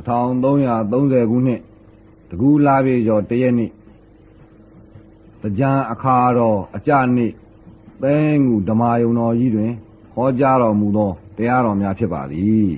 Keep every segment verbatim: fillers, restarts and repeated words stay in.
ထောင်သုံးရာသုံးဆယ်ခုနှစ်တကူလာပြေကျော်တရက်နေ့တကြံအခါတော်အကြနေ့သဲငူဓမ္မာယုံတော်ကြီးတွင်ဟောကြားတော်မူသောတရားတော်များဖြစ်ပါသည်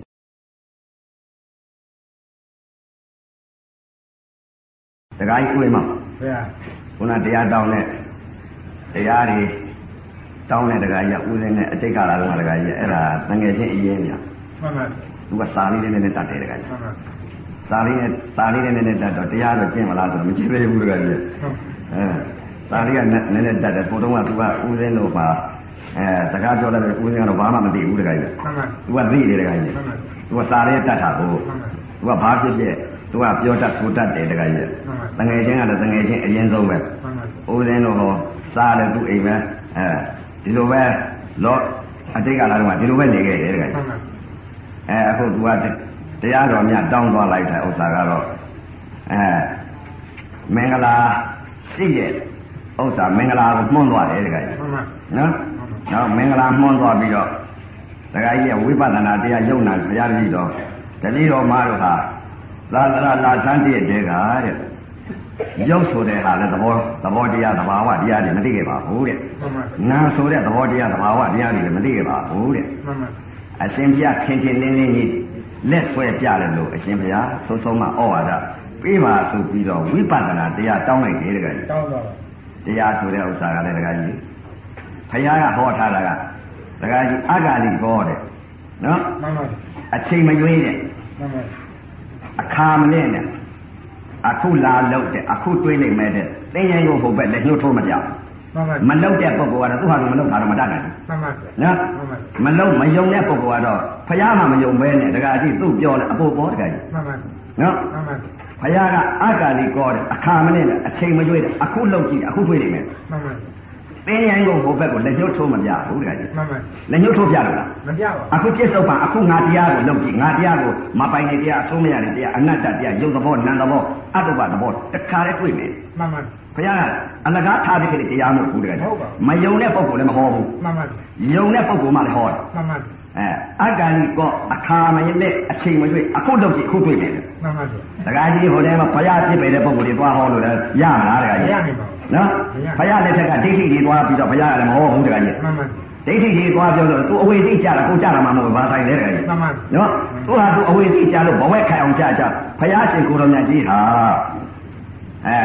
တခါကြီးတွေ့မှာဘုရားခုနတရားတောင်းတဲ့တရားတွေတောင်းတဲ့တခါကြီးကဦးစင်းနဲ့အတိတ်ကလာတော့တခါကြီးအဲ့ဒါတငယ်ချင်းအရင်များမှန်ပါသူကစာလေးလေးနဲ့တတ်တယ်တခါကြီးမှန်ပါစာလေးနဲ့စာလေးနဲ့နဲ့တတ်တော့တရားတော့ကျင့်မလားဆိုတော့မကျင့်သေးဘူးတခါကြီးအဲစာလေးကနည်းနည်းတတ်တယ်ပုံတော့ကသူကဦးစင်းတို့ပါအဲစကားပြောလိုက်တယ်ဦးစင်းကတော့ဘာမှမသိဘူးတခါကြီးမှန်ပါသူကသိတယ်တခါကြီးသူကစာလေးတတ်တာကိုသူကဘာဖြစ်ဖြစ်သူကပြောတတ်ဆိုတတ်တယ်တခါကြီးတငယ်ချင်းကတော့တငယ်ချင်းအရင်ဆုံးပဲဦးစင်းတို့ဟောစားတယ်သူအိမ်ပဲအဲဒီလိုပဲလောအတိတ်ကလာတော့ဒီလိုပဲနေခဲ့တယ်တခါကြီးအဲအခုသူကတရားတော်မြတ်တောင်းသွားလိုက်တဲ့ဥစ္စာကတော့အဲမင်္ဂလာရှိရဲ့ဥစ္စာမင်္ဂလာကိုမှွန်းသွားတယ်တခါကြီးနော်နော်မင်္ဂလာမှွန်းသွားပြီးတော့တခါကြီးရဲ့ဝိပဿနာတရားယုံနာဘုရားတပည့်တော်တပည့်တော်မတို့ဟာသာသနာလာဆန်းတည့်တဲ့ကတဲ့ရုပ်ဆိုတဲ့ဟာလည်းသဘောသဘောတရားသဘာဝတရားတွေမသိခဲ့ပါဘူးတဲ့နာမ်ဆိုတဲ့သဘောတရားသဘာဝတရားတွေလည်းမသိခဲ့ပါဘူးတဲ့အရှင်ဘုရားခင်ခင်လင်းလင်းကြီးလက်ဆွဲပြတယ်လို့အရှင်ဘုရားသုံးဆုံးမဩဝါဒပေးပါဆိုပြီးတော့ဝိပဿနာတရားတောင်းလိုက်တယ်တကယ်တောင်းတော့တရားဆိုတဲ့ဥစ္စာကလည်းတကယ်ကြီးဘုရားကဟောထားတာကတကယ်ကြီးအဂါလိဟောတယ်နော်မှန်ပါအချိန်မရွေးတဲ့မှန်ပါအခါမနဲ့နဲ့အခုလာလောက်တဲ့အခုတွေးလိုက်မဲ့တဲ့သင်္ကြန်ကိုဟိုဘက်လက်ညှိုးထိုးမပြောင်းမလောက်တဲ့ပုဂ္ဂိုလ်ကတော့သူ့ဟာသူမလောက်တာတော့မတတ်နိုင်ဘူးမှန်ပါနော်မလောက်မယုံတဲ့ပုဂ္ဂိုလ်ကတော့ဖယားမှမယုံပဲနဲ့တခါကြည့်သူ့ပြောတယ်အဖို့ပေါ်တခါကြည့်မှန်ပါနော်မှန်ပါဖယားကအကာလီကောတယ်အခါမနဲ့နဲ့အချိန်မရွေးတဲ့အခုလောက်ကြည့်အခုတွေးလိုက်မဲ့မှန်ပါသင်္ကြန်ကိုဟိုဘက်ကိုလက်ညှိုးထိုးမပြဘူးတခါကြည့်မှန်ပါလက်ညှိုးထိုးပြလို့လားမပြပါဘူးအခုပြစ္ဆုတ်ပံအခုငါတရားကိုလောက်ကြည့်ငါတရားကိုမပိုင်တဲ့တရားအဆုံးမရတဲ့တရားအနတ္တတရားယုတ်သဘောနံသဘောအတ္တဘသဘောတခါတည်းတွေ့မယ်မှန်ပါဘုရားကအလကားထားပြီးတဲ့တရားမျိုးဘူးတကယ်မယုံတဲ့ပုဂ္ဂိုလ်လည်းမဟောဘူးမှန်ပါယုံတဲ့ပုဂ္ဂိုလ်မှလည်းဟောတယ်မှန်ပါအဲအက္ကဏိကောအခါမရတဲ့အချိန်မတွေ့အခုလုပ်ကြည့်အခုတွေ့တယ်မှန်ပါတကယ်ကြီးဟိုထဲမှာဘုရားပြစ်ပေတဲ့ပုဂ္ဂိုလ်တွေသွားဟောလို့လည်းရမလားတကယ်ကြီးရနိုင်ပါဘူးနော်ဘုရားလက်ထက်ကဒိဋ္ဌိတွေသွားပြီးတော့ဘုရားကလည်းမဟောဘူးတကယ်ကြီးမှန်ပါဒိဋ္ဌိတွေသွားပြောလို့သူအဝေသိကြတာကိုကြတာမှမဟုတ်ဘာဆိုင်လဲတကယ်ကြီးမှန်ပါနော်သူဟာသူအဝေသိကြလို့ဘဝက်ခိုင်အောင်ကြကြဘုရားရှင်ကိုယ်တော်မြတ်ကြီးဟာအဲ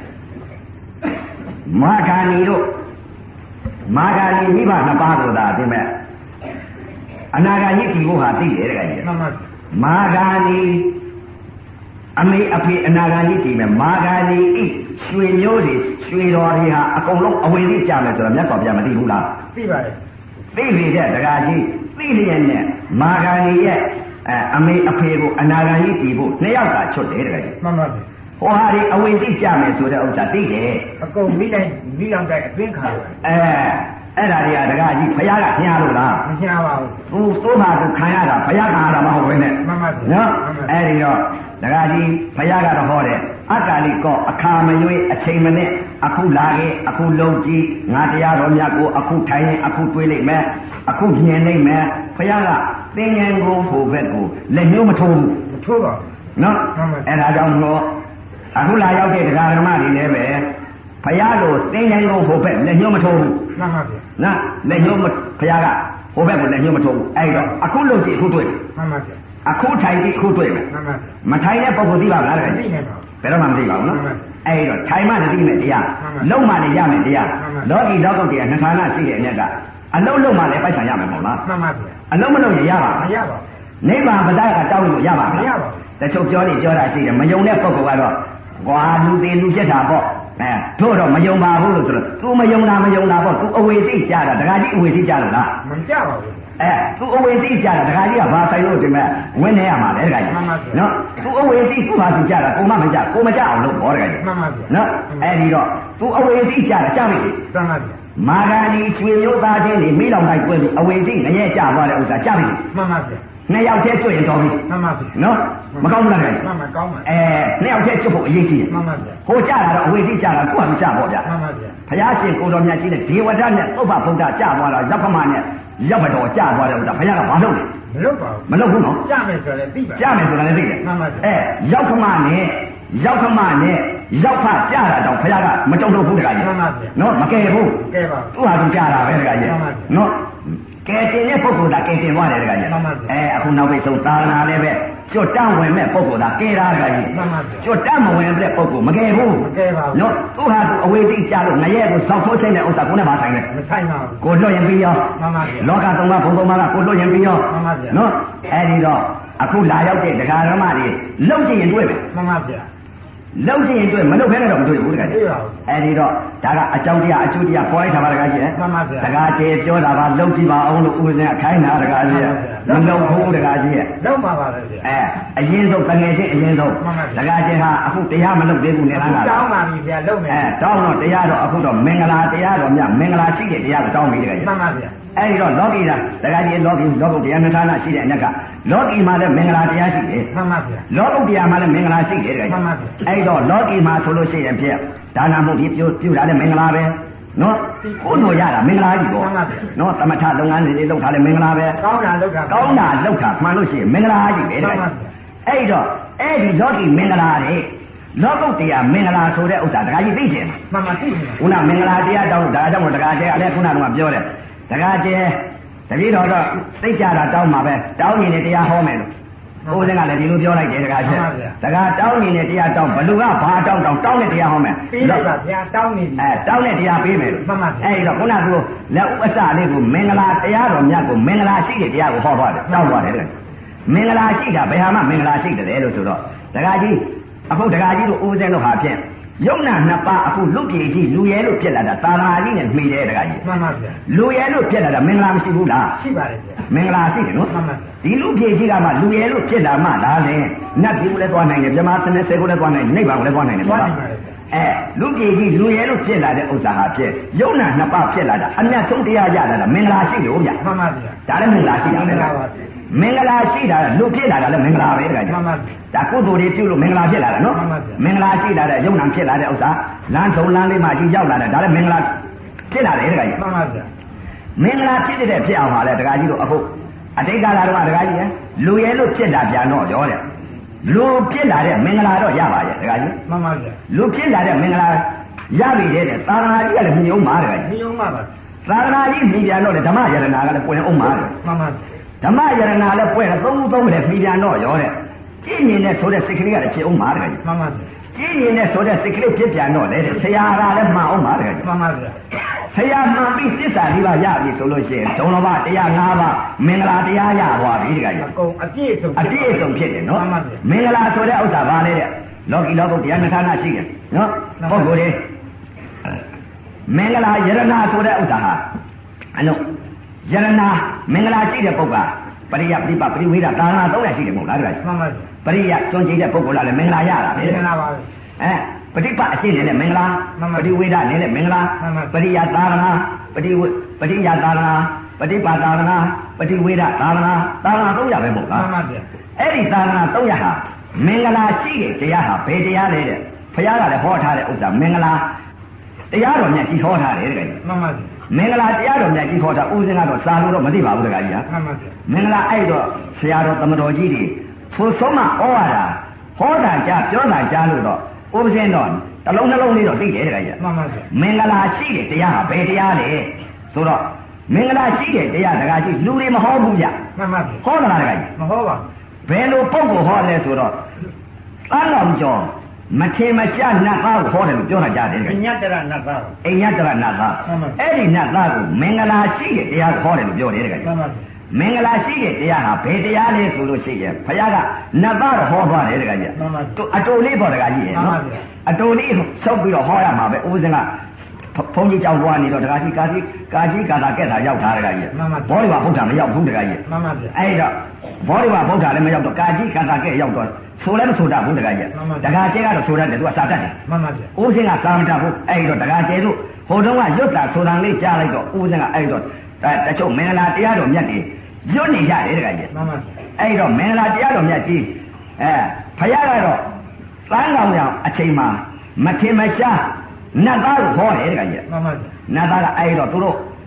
မာဂာနီတို့မာဂာနီမိဘနှစ်ပါးကိုသာဒီမဲ့အနာဂါကြီးဒီကိုဟာသိတယ်တကယ်ကြီးမှန်ပါမာဂာနီအမေအဖေအနာဂါကြီးဒီမဲ့မာဂာနီဤရွှေမျိုးတွေရွှေတော်တွေဟာအကုန်လုံးအဝေသိကြမယ်ဆိုတော့မြတ်စွာဘုရားမသိဘူးလားသိပါတယ်သိပြီတဲ့တကယ်ကြီးသိလျက်နဲ့မာဂာနီရဲ့အဲအမေအဖေကိုအနာဂါကြီးဒီဖို့နှစ်ယောက်ကချွတ်တယ်တကယ်ကြီးမှန်ပါဟောဟာဒီအဝိသိကြမယ်ဆိုတဲ့ဥစ္စာသိတယ်အကုန်မိတိုင်းမိအောင်တိုင်းအသိခံရတယ်အဲအဲ့ဒါတွေကတကားကြီးဘုရားကညားလို့လားမညားပါဘူးသူသိုးပါသူခံရတာဘုရားခံရတာမဟုတ်ဘဲနဲ့မှန်ပါဘူးနော်အဲ့ဒီတော့တကားကြီးဘုရားကတော့ဟောတယ်အတ္တလိကောအခါမရွေးအချိန်မနဲ့အခုလာခဲ့အခုလုံးကြည့်ငါတရားတော်မြတ်ကိုအခုထိုင်ရင်အခုတွေးလိုက်မယ်အခုမြင်လိုက်မယ်ဘုရားကသင်္ကြန်ကိုဟိုဘက်ကိုလက်ညှိုးမထိုးဘူးမထိုးပါဘူးနော်အဲ့ဒါကြောင့်တော့အခုလာရောက်တဲ့တရားဓမ္မတွေလည်းပဲဘုရားလိုသင်္ကြန်ကိုဟိုဘက်လက်ညှိုးမထိုးဘူးမှန်ပါဗျာနော်လက်ညှိုးမဘုရားကဟိုဘက်ကိုလက်ညှိုးမထိုးဘူးအဲ့တော့အခုလုံးကြည့်အခုတွေ့မှန်ပါဗျာအခုထိုင်ကြည့်အခုတွေ့မယ်မှန်ပါမထိုင်တဲ့ပုဂ္ဂိုလ်သိပါမလားတကယ်သိနေပါဘယ်တော့မှမသိပါဘူးနော်အဲ့တော့ထိုင်မှသိမယ်တရားလုံးမှလည်းရမယ်တရားလောကီလောကုတ်တရားနှစ်ဌာနရှိတဲ့အမြတ်ကအလုံးလုံးမှလည်းပိုက်ဆံရမယ်မဟုတ်လားမှန်ပါဗျာအလုံးမလုံးရင်ရပါမရပါနိဗ္ဗာန်ပဒကတောင်းလို့ရပါမရပါတချို့ပြောနေပြောတာရှိတယ်မယုံတဲ့ပုဂ္ဂိုလ်ကတော့ကွာလူသေးလူဖြစ်တာပေါ့အဲတို့တော့မယုံပါဘူးလို့ဆိုတော့ तू မယုံတာမယုံတာပေါ့ तू အဝေသိကြတာတခါကြီးအဝေသိကြလို့လားမကြပါဘူးအဲ तू အဝေသိကြတာတခါကြီးကဘာဆိုင်လို့ဒီမဲ့ဝင်နေရမှာလဲတခါကြီးနော် तू အဝေသိ तू ဟာ तू ကြတာကိုမမကြကိုမကြအောင်လို့ဟောတခါကြီးမှန်ပါဗျာနော်အဲဒီတော့ तू အဝေသိကြတာကြားပြီမှန်ပါဗျာမာဂာနီချွေမျိုးသားချင်းနေမိလောင်တိုင်းတွဲပြီးအဝေသိငရဲကြသွားတဲ့ဥစ္စာကြားပြီမှန်ပါဗျာနှစ်ယောက်တည်းကျွတ်ရင်တော်ပြီမှန်ပါဗျာနော်မကောင်းဘူးလားခင်ဗျမှန်ပါကောင်းပါအဲနှစ်ယောက်တည်းကျွတ်ဖို့အရေးကြီးတယ်မှန်ပါဗျာဟိုကြတာတော့အဝေသိကြတာကိုယ်ကမကြပေါ့ဗျာမှန်ပါဗျာဘုရားရှင်ကိုတော်မြတ်ကြီးနဲ့ဒေဝဒနဲ့သုဘဗုဒ္ဓကြသွားတာရပ်ဖမနဲ့ရပ်ဘတော်ကြသွားတဲ့ဥစ္စာဘုရားကဘာလုပ်လဲမလုပ်ပါဘူးမလုပ်ဘူးနော်ကြမယ်ဆိုလည်းသိပါကြမယ်ဆိုတာလည်းသိတယ်မှန်ပါအဲရောက်ခမနဲ့ရောက်ခမနဲ့ရောက်ဖကြတာတော့ဘုရားကမကြောက်တော့ဘူးတခါကြီးမှန်ပါဗျာနော်မကယ်ဘူးကဲပါသူ့ဟာသူကြတာပဲတခါကြီးနော်ကဲတင်တဲ့ပုဂ္ဂိုလ်ကကဲတင်သွားတယ်တခါကြီးအဲအခုနောက်ပိတ်ဆုံးသာသနာလည်းပဲကျွတ်တန့်ဝင်မဲ့ပုဂ္ဂိုလ်ကကဲတာတခါကြီးကျွတ်တန့်မဝင်တဲ့ပုဂ္ဂိုလ်မကယ်ဘူးမကယ်ပါဘူးနော်သူ့ဟာသူအဝေတိကြလို့ငရဲကိုစောက်ထိုးချိန်တဲ့ဥစ္စာကိုနဲ့ပါဆိုင်တယ်မဆိုင်ပါဘူးကိုလွတ်ရင်ပြီးရောမှန်ပါဗျာလောကသုံးပါးဘုံသုံးပါးကကိုလွတ်ရင်ပြီးရောမှန်ပါဗျာနော်အဲဒီတော့အခုလာရောက်တဲ့တရားဓမ္မတွေလုံကျင်ရင်တွေ့မယ်မှန်ပါဗျာလုံကျင်ရင်တွေ့မလုံဖဲနဲ့တော့မတွေ့ဘူးတခါကြီးတွေ့ပါဘူးအဲဒီတော့ဒါကအကြောင်းတရားအကျိုးတရားပေါ်လိုက်တာပါတခါကြီးမှန်ပါဗျာတခါကျေပြောတာပါလုံကြည့်ပါအောင်လို့ဥပဇင်ခိုင်းတာတခါကြီးမလုံဘူးတခါကြီးလုံပါပါလေဗျာအဲအရင်ဆုံးတငယ်ချင်းအရင်ဆုံးတခါချင်းဟာအခုတရားမလုံသေးဘူးနေလားကတောင်းပါပြီဗျာလုံမယ်အဲတောင်းတော့တရားတော့အခုတော့မင်္ဂလာတရားတော်မြတ်မင်္ဂလာရှိတဲ့တရားကိုတောင်းပြီတခါကြီးမှန်ပါဗျာအဲဒီတော့လောကီတာတခါကြီးလောကီလောကုတရားနှစ်ဌာနရှိတဲ့အနက်ကလောကီမှာလည်းမင်္ဂလာတရားရှိတယ်မှန်ပါဗျာလောကုတရားမှာလည်းမင်္ဂလာရှိတယ်တခါကြီးမှန်ပါဗျာအဲဒီတော့လောကီမှာဆိုလို့ရှိရင်ဖြင့်ဒါနမှုဒီပြုပြုတာလည်းမင်္ဂလာပဲနော်ကိုယ်တို့ရတာမင်္ဂလာကြီးပေါ့နော်သမထလုပ်ငန်းတွေလုပ်ထားလည်းမင်္ဂလာပဲကောင်းတာလုပ်တာကောင်းတာလုပ်တာမှန်လို့ရှိရင်မင်္ဂလာကြီးပဲတခါကြီးအဲဒီတော့အဲဒီလောကီမင်္ဂလာတွေလောကုတရားမင်္ဂလာဆိုတဲ့ဥစ္စာတခါကြီးသိချင်မှန်ပါသိချင်ခုနမင်္ဂလာတရားတောင်းဒါကြောင့်တခါကျဲအဲ့ခုနကပြောတယ်တခါကျဲတပည့်တော်တော့သိကြတာတောင်းမှာပဲတောင်းနေတဲ့တရားဟောမယ်လို့ဘုရားကလည်းဒီလိုပြောလိုက်တယ်တခါကျဲတခါတောင်းနေတဲ့တရားတောင်းဘလူကဘာတောင်းတောင်းတောင်းတဲ့တရားဟောမယ်ပြီးတော့ဗျာတောင်းနေပြီအဲတောင်းတဲ့တရားပေးမယ်လို့မှန်ပါအဲ့တော့ခုနကလက်ဥပ္ပစလေးကိုမင်္ဂလာတရားတော်မြတ်ကိုမင်္ဂလာရှိတဲ့တရားကိုဟောသွားတယ်တောင်းသွားတယ်တဲ့မင်္ဂလာရှိတာဘယ်ဟာမှမင်္ဂလာရှိတယ်လို့ဆိုတော့တခါကြီးအခုတခါကြီးတို့ဥပဇင်းတို့ဟာဖြင့်ယုံနာနှစ်ပါးအခုလူပြေကြီးလူရဲလို့ဖြစ်လာတာသာသနာကြီးနဲ့မှီတယ်တခါကြီးမှန်ပါဗျာလူရဲလို့ဖြစ်လာတာမင်္ဂလာမရှိဘူးလားရှိပါတယ်ဗျာမင်္ဂလာရှိတယ်နော်မှန်ပါဒီလူပြေကြီးကမှလူရဲလို့ဖြစ်လာမှလားလေနတ်ပြည်ကိုလည်းသွားနိုင်တယ်မြမသနဲ့ဆယ်ကိုလည်းသွားနိုင်တယ်နိဗ္ဗာန်ကိုလည်းသွားနိုင်တယ်သွားနိုင်ပါတယ်အဲလူပြေကြီးလူရဲလို့ဖြစ်လာတဲ့ဥစ္စာဟာဖြစ်ယုံနာနှစ်ပါးဖြစ်လာတာအမြတ်ဆုံးတရားရလာတာမင်္ဂလာရှိလို့ဗျာမှန်ပါဗျာဒါလည်းမင်္ဂလာရှိတာမင်္ဂလာပါမင်္ဂလာရှိတာလူဖြစ်လာတာလည်းမင်္ဂလာပဲတခါကြီးမှန်ပါဒါကုသိုလ်တွေပြုလို့မင်္ဂလာဖြစ်လာတာနော်မင်္ဂလာရှိလာတဲ့ယုံနာဖြစ်လာတဲ့ဥစ္စာလမ်းဆုံးလမ်းလေးမှကြီးရောက်လာတယ်ဒါလည်းမင်္ဂလာဖြစ်လာတယ်တခါကြီးမှန်ပါဗျာမင်္ဂလာဖြစ်တဲ့ဖြစ်အောင်ပါလေတခါကြီးတို့အခုအတိတ်ကာလတော့တခါကြီးလူရဲလို့ဖြစ်တာပြန်တော့ရောတဲ့လူဖြစ်လာတဲ့မင်္ဂလာတော့ရပါရဲ့တခါကြီးမှန်ပါဗျာလူဖြစ်လာတဲ့မင်္ဂလာရပြီတဲ့သာသနာကြီးကလည်းမြင်အောင်ပါတခါကြီးမြင်အောင်ပါပါသာသနာကြီးမြင်ပြန်တော့လေဓမ္မယရနာကလည်းပွင့်အောင်ပါတဲ့မှန်ပါဓမ္မယရနာလည်းပွင့်တယ်သုံးသုံးတယ်ပြီးပြန်တော့ရောတဲ့ကြည်မြင်တဲ့ဆိုတဲ့စိတ်ကလေးကလည်းဖြစ်အောင်ပါတခါကြီးမှန်ပါကြည်မြင်တဲ့ဆိုတဲ့စိတ်ကလေးဖြစ်ပြန်တော့လေဆရာကလည်းမှန်အောင်ပါတခါကြီးမှန်ပါဗျာဆရာမှန်ပြီးသစ္စာလေးပါးရပြီဆိုလို့ရှိရင်ဒုံလဘတရား၅ပါးမင်္ဂလာတရားရသွားပြီတခါကြီးအကုန်အပြည့်စုံအပြည့်စုံဖြစ်တယ်နော်မှန်ပါဗျာမင်္ဂလာဆိုတဲ့ဥစ္စာဘာလဲတဲ့လောကီလောကုတရားနှစ်ဌာနရှိတယ်နော်ပုဂ္ဂိုလ်တွေမင်္ဂလာယရနာဆိုတဲ့ဥစ္စာဟာအလုံးယရနာမင်္ဂလာရှိတဲ့ပုဂ္ဂိုလ်ပရိယပရိပပရိဝေဒသာနာသုံးရရှိတယ်မဟုတ်လားတခါကြီးမှန်ပါပရိယကျွန်းကျိတဲ့ပုဂ္ဂိုလ်ကလည်းမင်္ဂလာရတာပဲမင်္ဂလာပါအဲပฏิပတ်အရှင်းနဲ့မင်္ဂလာပฏิဝေဒနဲ့လည်းမင်္ဂလာပရိယသာနာပฏิဝေပฏิယသာနာပฏิပါသာနာပฏิဝေဒသာနာသာနာသုံးရပဲမဟုတ်လားမှန်ပါဗျာအဲ့ဒီသာနာသုံးရဟာမင်္ဂလာရှိတဲ့တရားဟာဘယ်တရားလဲတဲ့ဘုရားကလည်းဟောထားတဲ့ဥစ္စာမင်္ဂလာတရားတော်မြတ်ကြီးဟောထားတယ်တကယ်မှန်ပါဗျာမင်္ဂလာတရားတော်မြတ်ကြီးဟောတာဥစဉ်ကတော့စာလို့တော့မသိပါဘူးတကယ်ကြီးဟာမှန်ပါဗျာမင်္ဂလာအဲ့တော့ဆရာတော်သမတော်ကြီးတွေထိုဆုံးမဩဝါဒဟောတာကြားပြောတာကြားလို့တော့ဥပဇင်းတော့တလုံးနှလုံးလေးတော့သိတယ်တကယ်ကြီးမှန်ပါဗျာမင်္ဂလာရှိတဲ့တရားဟာဘယ်တရားလဲဆိုတော့မင်္ဂလာရှိတဲ့တရားတကယ်ကြီးလူတွေမဟောဘူးဗျမှန်ပါဗျာဟောတာတကယ်ကြီးမဟောပါဘယ်လိုပုံကိုဟောလဲဆိုတော့သံတော်ကျော်မထင်မရှားနတ်သားကိုဟောတယ်လို့ပြောတာကြားတယ်တကယ်အညတရနတ်သားအညတရနတ်သားအဲ့ဒီနတ်သားကိုမင်္ဂလာရှိတဲ့တရားကိုဟောတယ်လို့ပြောတယ်တကယ်မှန်ပါမင်္ဂလာရှိတဲ့တရားဟာဘယ်တရားလဲဆိုလို့ရှိရင်ဘုရားကနတ်သားတော့ဟောသွားတယ်တကယ်ကြီးအတူလေးပေါ့တကယ်ကြီးရဲ့နော်အတူလေးဆုပ်ပြီးတော့ဟောရမှာပဲဥပဇင်ကဘုန်းကြီးကြောင့်သွားနေတော့တကယ်ကြီးကာကြီးကာကြီးကာသာကဲ့တာရောက်တာတကယ်ကြီးဘောဓိဝဗုဒ္ဓမရောက်ဘူးတကယ်ကြီးမှန်ပါဗျအဲ့တော့ဘောဓိဝဗုဒ္ဓလည်းမရောက်တော့ကာကြီးကာသာကဲ့ရောက်တော့ဆိုလည်းမဆိုတတ်ဘူးတကယ်ကြီးတကယ်ကျဲကတော့ဆိုတတ်တယ်သူကစာတတ်တယ်မှန်ပါဗျဥစဉ်ကစာမတတ်ဘူးအဲ့တော့တကယ်ကျဲတို့ဟိုတုန်းကရွတ်တာဆိုတာလေးကြားလိုက်တော့ဥစဉ်ကအဲ့တော့တချို့မင်္ဂလာတရားတော်မြတ်တွေရွတ်နေကြတယ်တကယ်ကြီးမှန်ပါအဲ့တော့မင်္ဂလာတရားတော်မြတ်ကြီးအဲဘုရားကတော့သံဃာရောင်အချိန်မှာမထင်မရှားနတ်သားကိုဟောတယ်တကယ်ကြီးမှန်ပါနတ်သားကအဲ့တော့သူတို့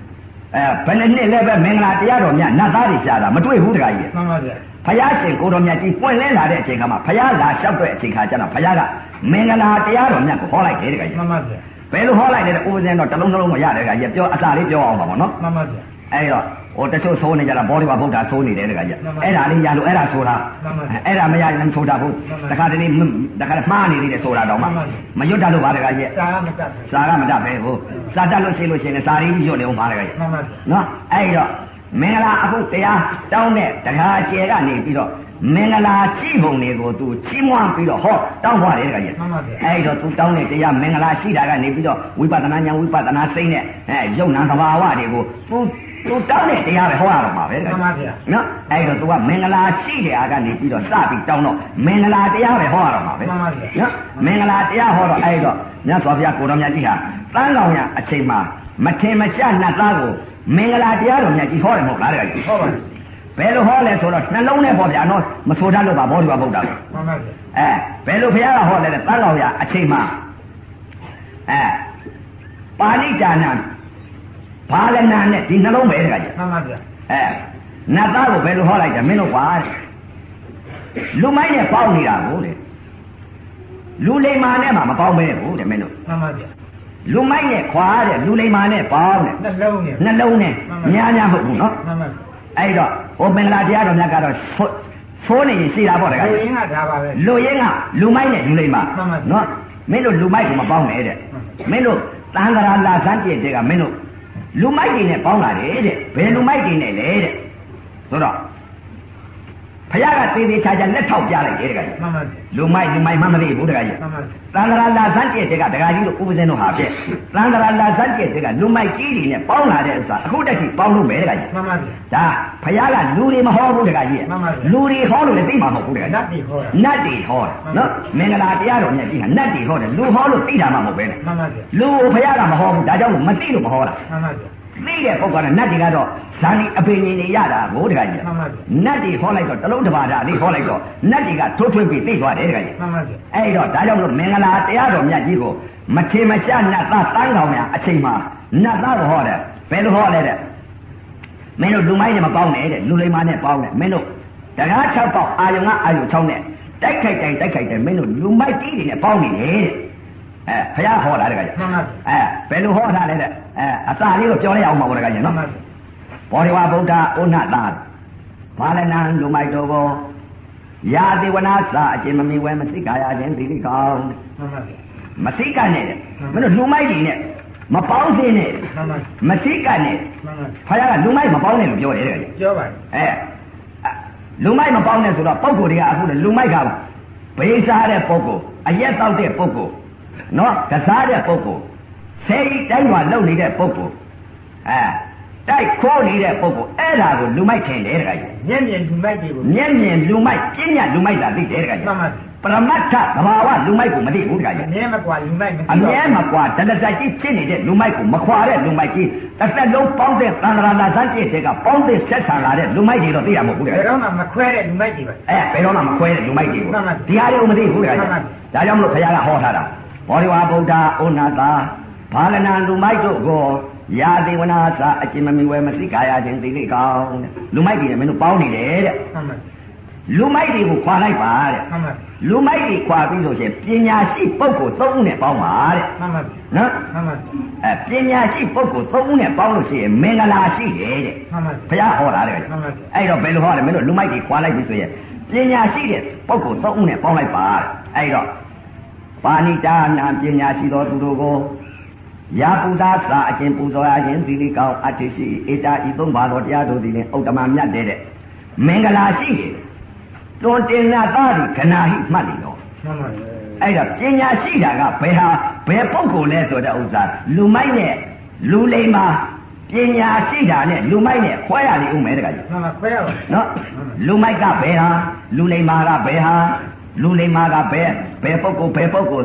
အဲဘယ်နှစ်လဲပဲမင်္ဂလာတရားတော်များနတ်သားတွေရှာတာမတွေ့ဘူးတခါကြီးမှန်ပါဗျာဖယားရှင်ကိုတော်မြတ်ကြီးပွင့်လင်းလာတဲ့အချိန်ခါမှာဖယားလာလျှောက်တဲ့အချိန်ခါကျတော့ဖယားကမင်္ဂလာတရားတော်မြတ်ကိုဟောလိုက်တယ်တခါကြီးမှန်ပါဗျာဘယ်လိုဟောလိုက်လဲဥပဇင်းတော့တလုံးလုံးမရတယ်တခါကြီးပြောအစာလေးပြောအောင်ပါဗောနော်မှန်ပါဗျာအဲ့တော့ဟိုတချို့ဆိုးနေကြတာဘောဓိဝဗုဒ္ဓဆိုးနေတယ်တခါကြီးအဲ့ဒါလေးရလို့အဲ့ဒါဆိုတာအဲ့ဒါမရရင်ဆိုတာဘူးတခါတလေတခါမှားနေသေးတယ်ဆိုတာတော့မရွတ်တတ်လို့ပါတခါကြီးစာကမတတ်ဘူးစာကမတတ်ပဲဟုတ်စာတတ်လို့ရှိလို့ရှိရင်စာရင်းကြီးရွတ်နေအောင်ပါတခါကြီးနော်အဲ့တော့မင်္ဂလာအခုတရားတောင်းတဲ့တခါကျဲကနေပြီးတော့မင်္ဂလာရှိပုံတွေကိုသူချီးမွမ်းပြီးတော့ဟောတောင်းပါတယ်တခါကြီးအဲ့တော့သူတောင်းတဲ့တရားမင်္ဂလာရှိတာကနေပြီးတော့ဝိပဿနာဉာဏ်ဝိပဿနာစိတ်နဲ့အဲယုံနာသဘာဝတွေကိုသူသူတောင်းတဲ့တရားပဲဟောရတော့မှာပဲတခါကြီးနော်အဲ့တော့သူကမင်္ဂလာရှိတဲ့အားကနေပြီးတော့စပြီးတောင်းတော့မင်္ဂလာတရားပဲဟောရတော့မှာပဲနော်မင်္ဂလာတရားဟောတော့အဲ့တော့မြတ်စွာဘုရားကိုတော်မြတ်ကြီးဟာတန်းကောင်ရအချိန်မှာမထင်မရှားနတ်သားကိုမင်္ဂလာတရားတော်မြတ်ကြီးဟောတယ်မဟုတ်လားတခါကြီးဟောပါတယ်ဘယ်လိုဟောလဲဆိုတော့နှလုံးနဲ့ပေါ့ဗျာနော်မဆိုတတ်လို့ပါဘောဓိဝဗုဒ္ဓကိုမှန်ပါဗျာအဲဘယ်လိုဘုရားကဟောလဲတန်းကောင်ရအချိန်မှာအဲပါဠိဒါနဘာလနာနဲ့ဒီနှလုံးပဲတခါကြီးမှန်ပါဗျာအဲနတ်သားကိုဘယ်လိုဟောလိုက်ကြမင်းတို့ကွာလူမိုက်နဲ့ပေါင်းနေတာကိုတဲ့လူလိမ္မာနဲ့မှမပေါင်းပဲဘူးတဲ့မင်းတို့မှန်ပါဗျာလူမိုက်နဲ့ခွာတဲ့လူလိမ္မာနဲ့ပေါင်းတဲ့နှလုံးနဲ့နှလုံးနဲ့ညာညာမဟုတ်ဘူးနော်မှန်ပါအဲ့တော့ဟိုမင်္ဂလာတရားတော်မြတ်ကတော့ဖိုးနေရင်ရှိတာပေါ့တခါလူရင်းကဒါပါပဲလူရင်းကလူမိုက်နဲ့လူလိမ္မာနော်မင်းတို့လူမိုက်ကိုမပေါင်းနဲ့တဲ့မင်းတို့သံဃာလာစမ်းပြည့်တဲ့ကမင်းတို့လူမိုက်တွေနဲ့ပေါင်းလာတယ်တဲ့ဘယ်လူမိုက်တွေနဲ့လဲတဲ့ဆိုတော့ဖယားကသေးသေးချာချာလက်ထောက်ပြလိုက်တယ်တခါကြီးမှန်ပါလူမိုက်လူမိုက်မှမသိဘူးတခါကြီးမှန်ပါသံဃာလာစမ်းပြည့်တဲ့ကတခါကြီးတို့ဥပဇင်းတို့ဟာဖြစ်သံဃာလာစမ်းပြည့်တဲ့ကလူမိုက်ကြီးတွေနဲ့ပေါင်းလာတဲ့ဥစ္စာအခုတည်းကပေါင်းလို့မယ်တခါကြီးမှန်ပါဒါဖယားကလူတွေမဟောဘူးတခါကြီးမှန်ပါလူတွေဟောလို့လည်းသိမှာမဟုတ်ဘူးတခါကြီးနတ်တွေဟောတာနတ်တွေဟောတာနော်မင်္ဂလာတရားတော်မြတ်ကြီးကနတ်တွေဟောတယ်လူဟောလို့သိတာမှမဟုတ်ပဲနဲ့မှန်ပါလူဖယားကမဟောဘူးဒါကြောင့်မသိလို့မဟောတာမှန်ပါသိတဲ့ပုဂ္ဂိုလ်ကနတ်တွေကတော့ဇာတိအပင်ကြီးနေရတာကိုတခါကြီးနတ်တွေဟောလိုက်တော့တလုံးတစ်ပါးဓာလေးဟောလိုက်တော့နတ်တွေကထိုးထွင်းပြီးသိသွားတယ်တခါကြီးအဲ့တော့ဒါကြောင့်လို့မင်္ဂလာတရားတော်မြတ်ကြီးကိုမထင်မရှားနတ်သားတန်းကောင်များအချိန်မှာနတ်သားကိုဟောတယ်ဘယ်လိုဟောလဲတဲ့မင်းတို့လူမိုင်းနဲ့မပေါင်းနဲ့တဲ့လူလိမ္မာနဲ့ပေါင်းတယ်မင်းတို့တကား၆ပေါက်အာယုံကအာယုံ၆နဲ့တိုက်ခိုက်တိုင်းတိုက်ခိုက်တိုင်းမင်းတို့လူမိုက်ကြီးတွေနဲ့ပေါင်းနေတယ်တဲ့အဲဘုရားဟောတာတခါကြီးအဲဘယ်လိုဟောတာလဲတဲ့အဲအစာလေးကိုပြောလိုက်အောင်ပါဘုရားကြီးနော်ဘောဓိဝဗုဒ္ဓဩနတာဘာလနံလူမိုက်တော်ကိုယာတိဝနာစာအကျင့်မမီဝဲမသိကာယခြင်းသီလိကောင်းမသိကနဲ့မင်းတို့လူမိုက်ကြီးနဲ့မပေါင်းစင်းနဲ့မသိကနဲ့ဘုရားကလူမိုက်မပေါင်းနဲ့လို့ပြောတယ်တခါကြီးပြောပါတယ်အဲလူမိုက်မပေါင်းနဲ့ဆိုတော့ပုဂ္ဂိုလ်တွေကအခုလူမိုက်ကဘေးစားတဲ့ပုဂ္ဂိုလ်အရက်တောက်တဲ့ပုဂ္ဂိုလ်နော်ကစားတဲ့ပုဂ္ဂိုလ်ဆယ်ကြီးတိုင်းမှာလုံနေတဲ့ပုဂ္ဂိုလ်အဲတိုက်ခိုးနေတဲ့ပုဂ္ဂိုလ်အဲ့ဒါကိုလူမိုက်ထင်တယ်တခါကြီးမျက်မြင်လူမိုက်တွေကိုမျက်မြင်လူမိုက်ပြင်းညလူမိုက်လာသိတယ်တခါကြီးမှန်ပါပရမတ္ထသဘာဝလူမိုက်ကိုမသိဘူးတခါကြီးအမြဲမကွာလူမိုက်မသိဘူးအမြဲမကွာတတတကြီးဖြစ်နေတဲ့လူမိုက်ကိုမခွာတဲ့လူမိုက်ကြီးတစ်သက်လုံးပေါင်းတဲ့သံဃာလာစမ်းကြည့်တဲ့ကပေါင်းတဲ့ဆက်ဆံလာတဲ့လူမိုက်တွေတော့သိရမှာမဟုတ်ဘူးတခါကြီးဘယ်တော့မှမခွဲတဲ့လူမိုက်တွေပဲအဲဘယ်တော့မှမခွဲတဲ့လူမိုက်တွေကိုဒီဟာတွေကိုမသိဘူးတခါကြီးဒါကြောင့်မလို့ဘုရားကဟောထားတာဘောဓိဝဗုဒ္ဓဩနတာဘာလနာလူမိုက်တို့ကိုယာတိဝနာစာအကျင့်မမီဝဲမသိကာယခြင်းသိလိကောင်းတဲ့လူမိုက်တွေနဲ့မင်းတို့ပေါင်းနေတယ်တဲ့မှန်ပါလူမိုက်တွေကိုခွာလိုက်ပါတဲ့မှန်ပါလူမိုက်တွေခွာပြီးဆိုရင်ပညာရှိပုဂ္ဂိုလ်သုံးဦးနဲ့ပေါင်းပါတဲ့မှန်ပါနော်မှန်ပါအဲပညာရှိပုဂ္ဂိုလ်သုံးဦးနဲ့ပေါင်းလို့ရှိရင်မင်္ဂလာရှိတယ်တဲ့မှန်ပါဘုရားဟောတာတဲ့မှန်ပါအဲ့တော့ဘယ်လိုဟောလဲမင်းတို့လူမိုက်တွေခွာလိုက်ပြီဆိုရင်ပညာရှိတဲ့ပုဂ္ဂိုလ်သုံးဦးနဲ့ပေါင်းလိုက်ပါတဲ့အဲ့တော့ပါဏိတာနာပညာရှိသောသူတို့ကိုယာပူသာစာအကျင့်ပူဇော်ရခြင်းသီလိကောင်းအတ္တိရှိဧတာဤသုံးပါးသောတရားတို့သည်လည်းဥတ္တမမြတ်တဲ့မင်္ဂလာရှိတယ်တွန်တင်နာသားဒီခဏဟိမှတ်နေတော့မှန်ပါရဲ့အဲ့ဒါပညာရှိတာကဘယ်ဟာဘယ်ပုဂ္ဂိုလ်လဲဆိုတဲ့ဥစ္စာလူမိုက်နဲ့လူလိမ္မာပညာရှိတာနဲ့လူမိုက်နဲ့ခွဲရလိမ့်ဦးမယ်တခါကြီးမှန်ပါခွဲရပါနော်လူမိုက်ကဘယ်ဟာလူလိမ္မာကဘယ်ဟာလူလိမ္မာကဘယ်ဘယ်ပုဂ္ဂိုလ်ဘယ်ပုဂ္ဂိုလ်ဆို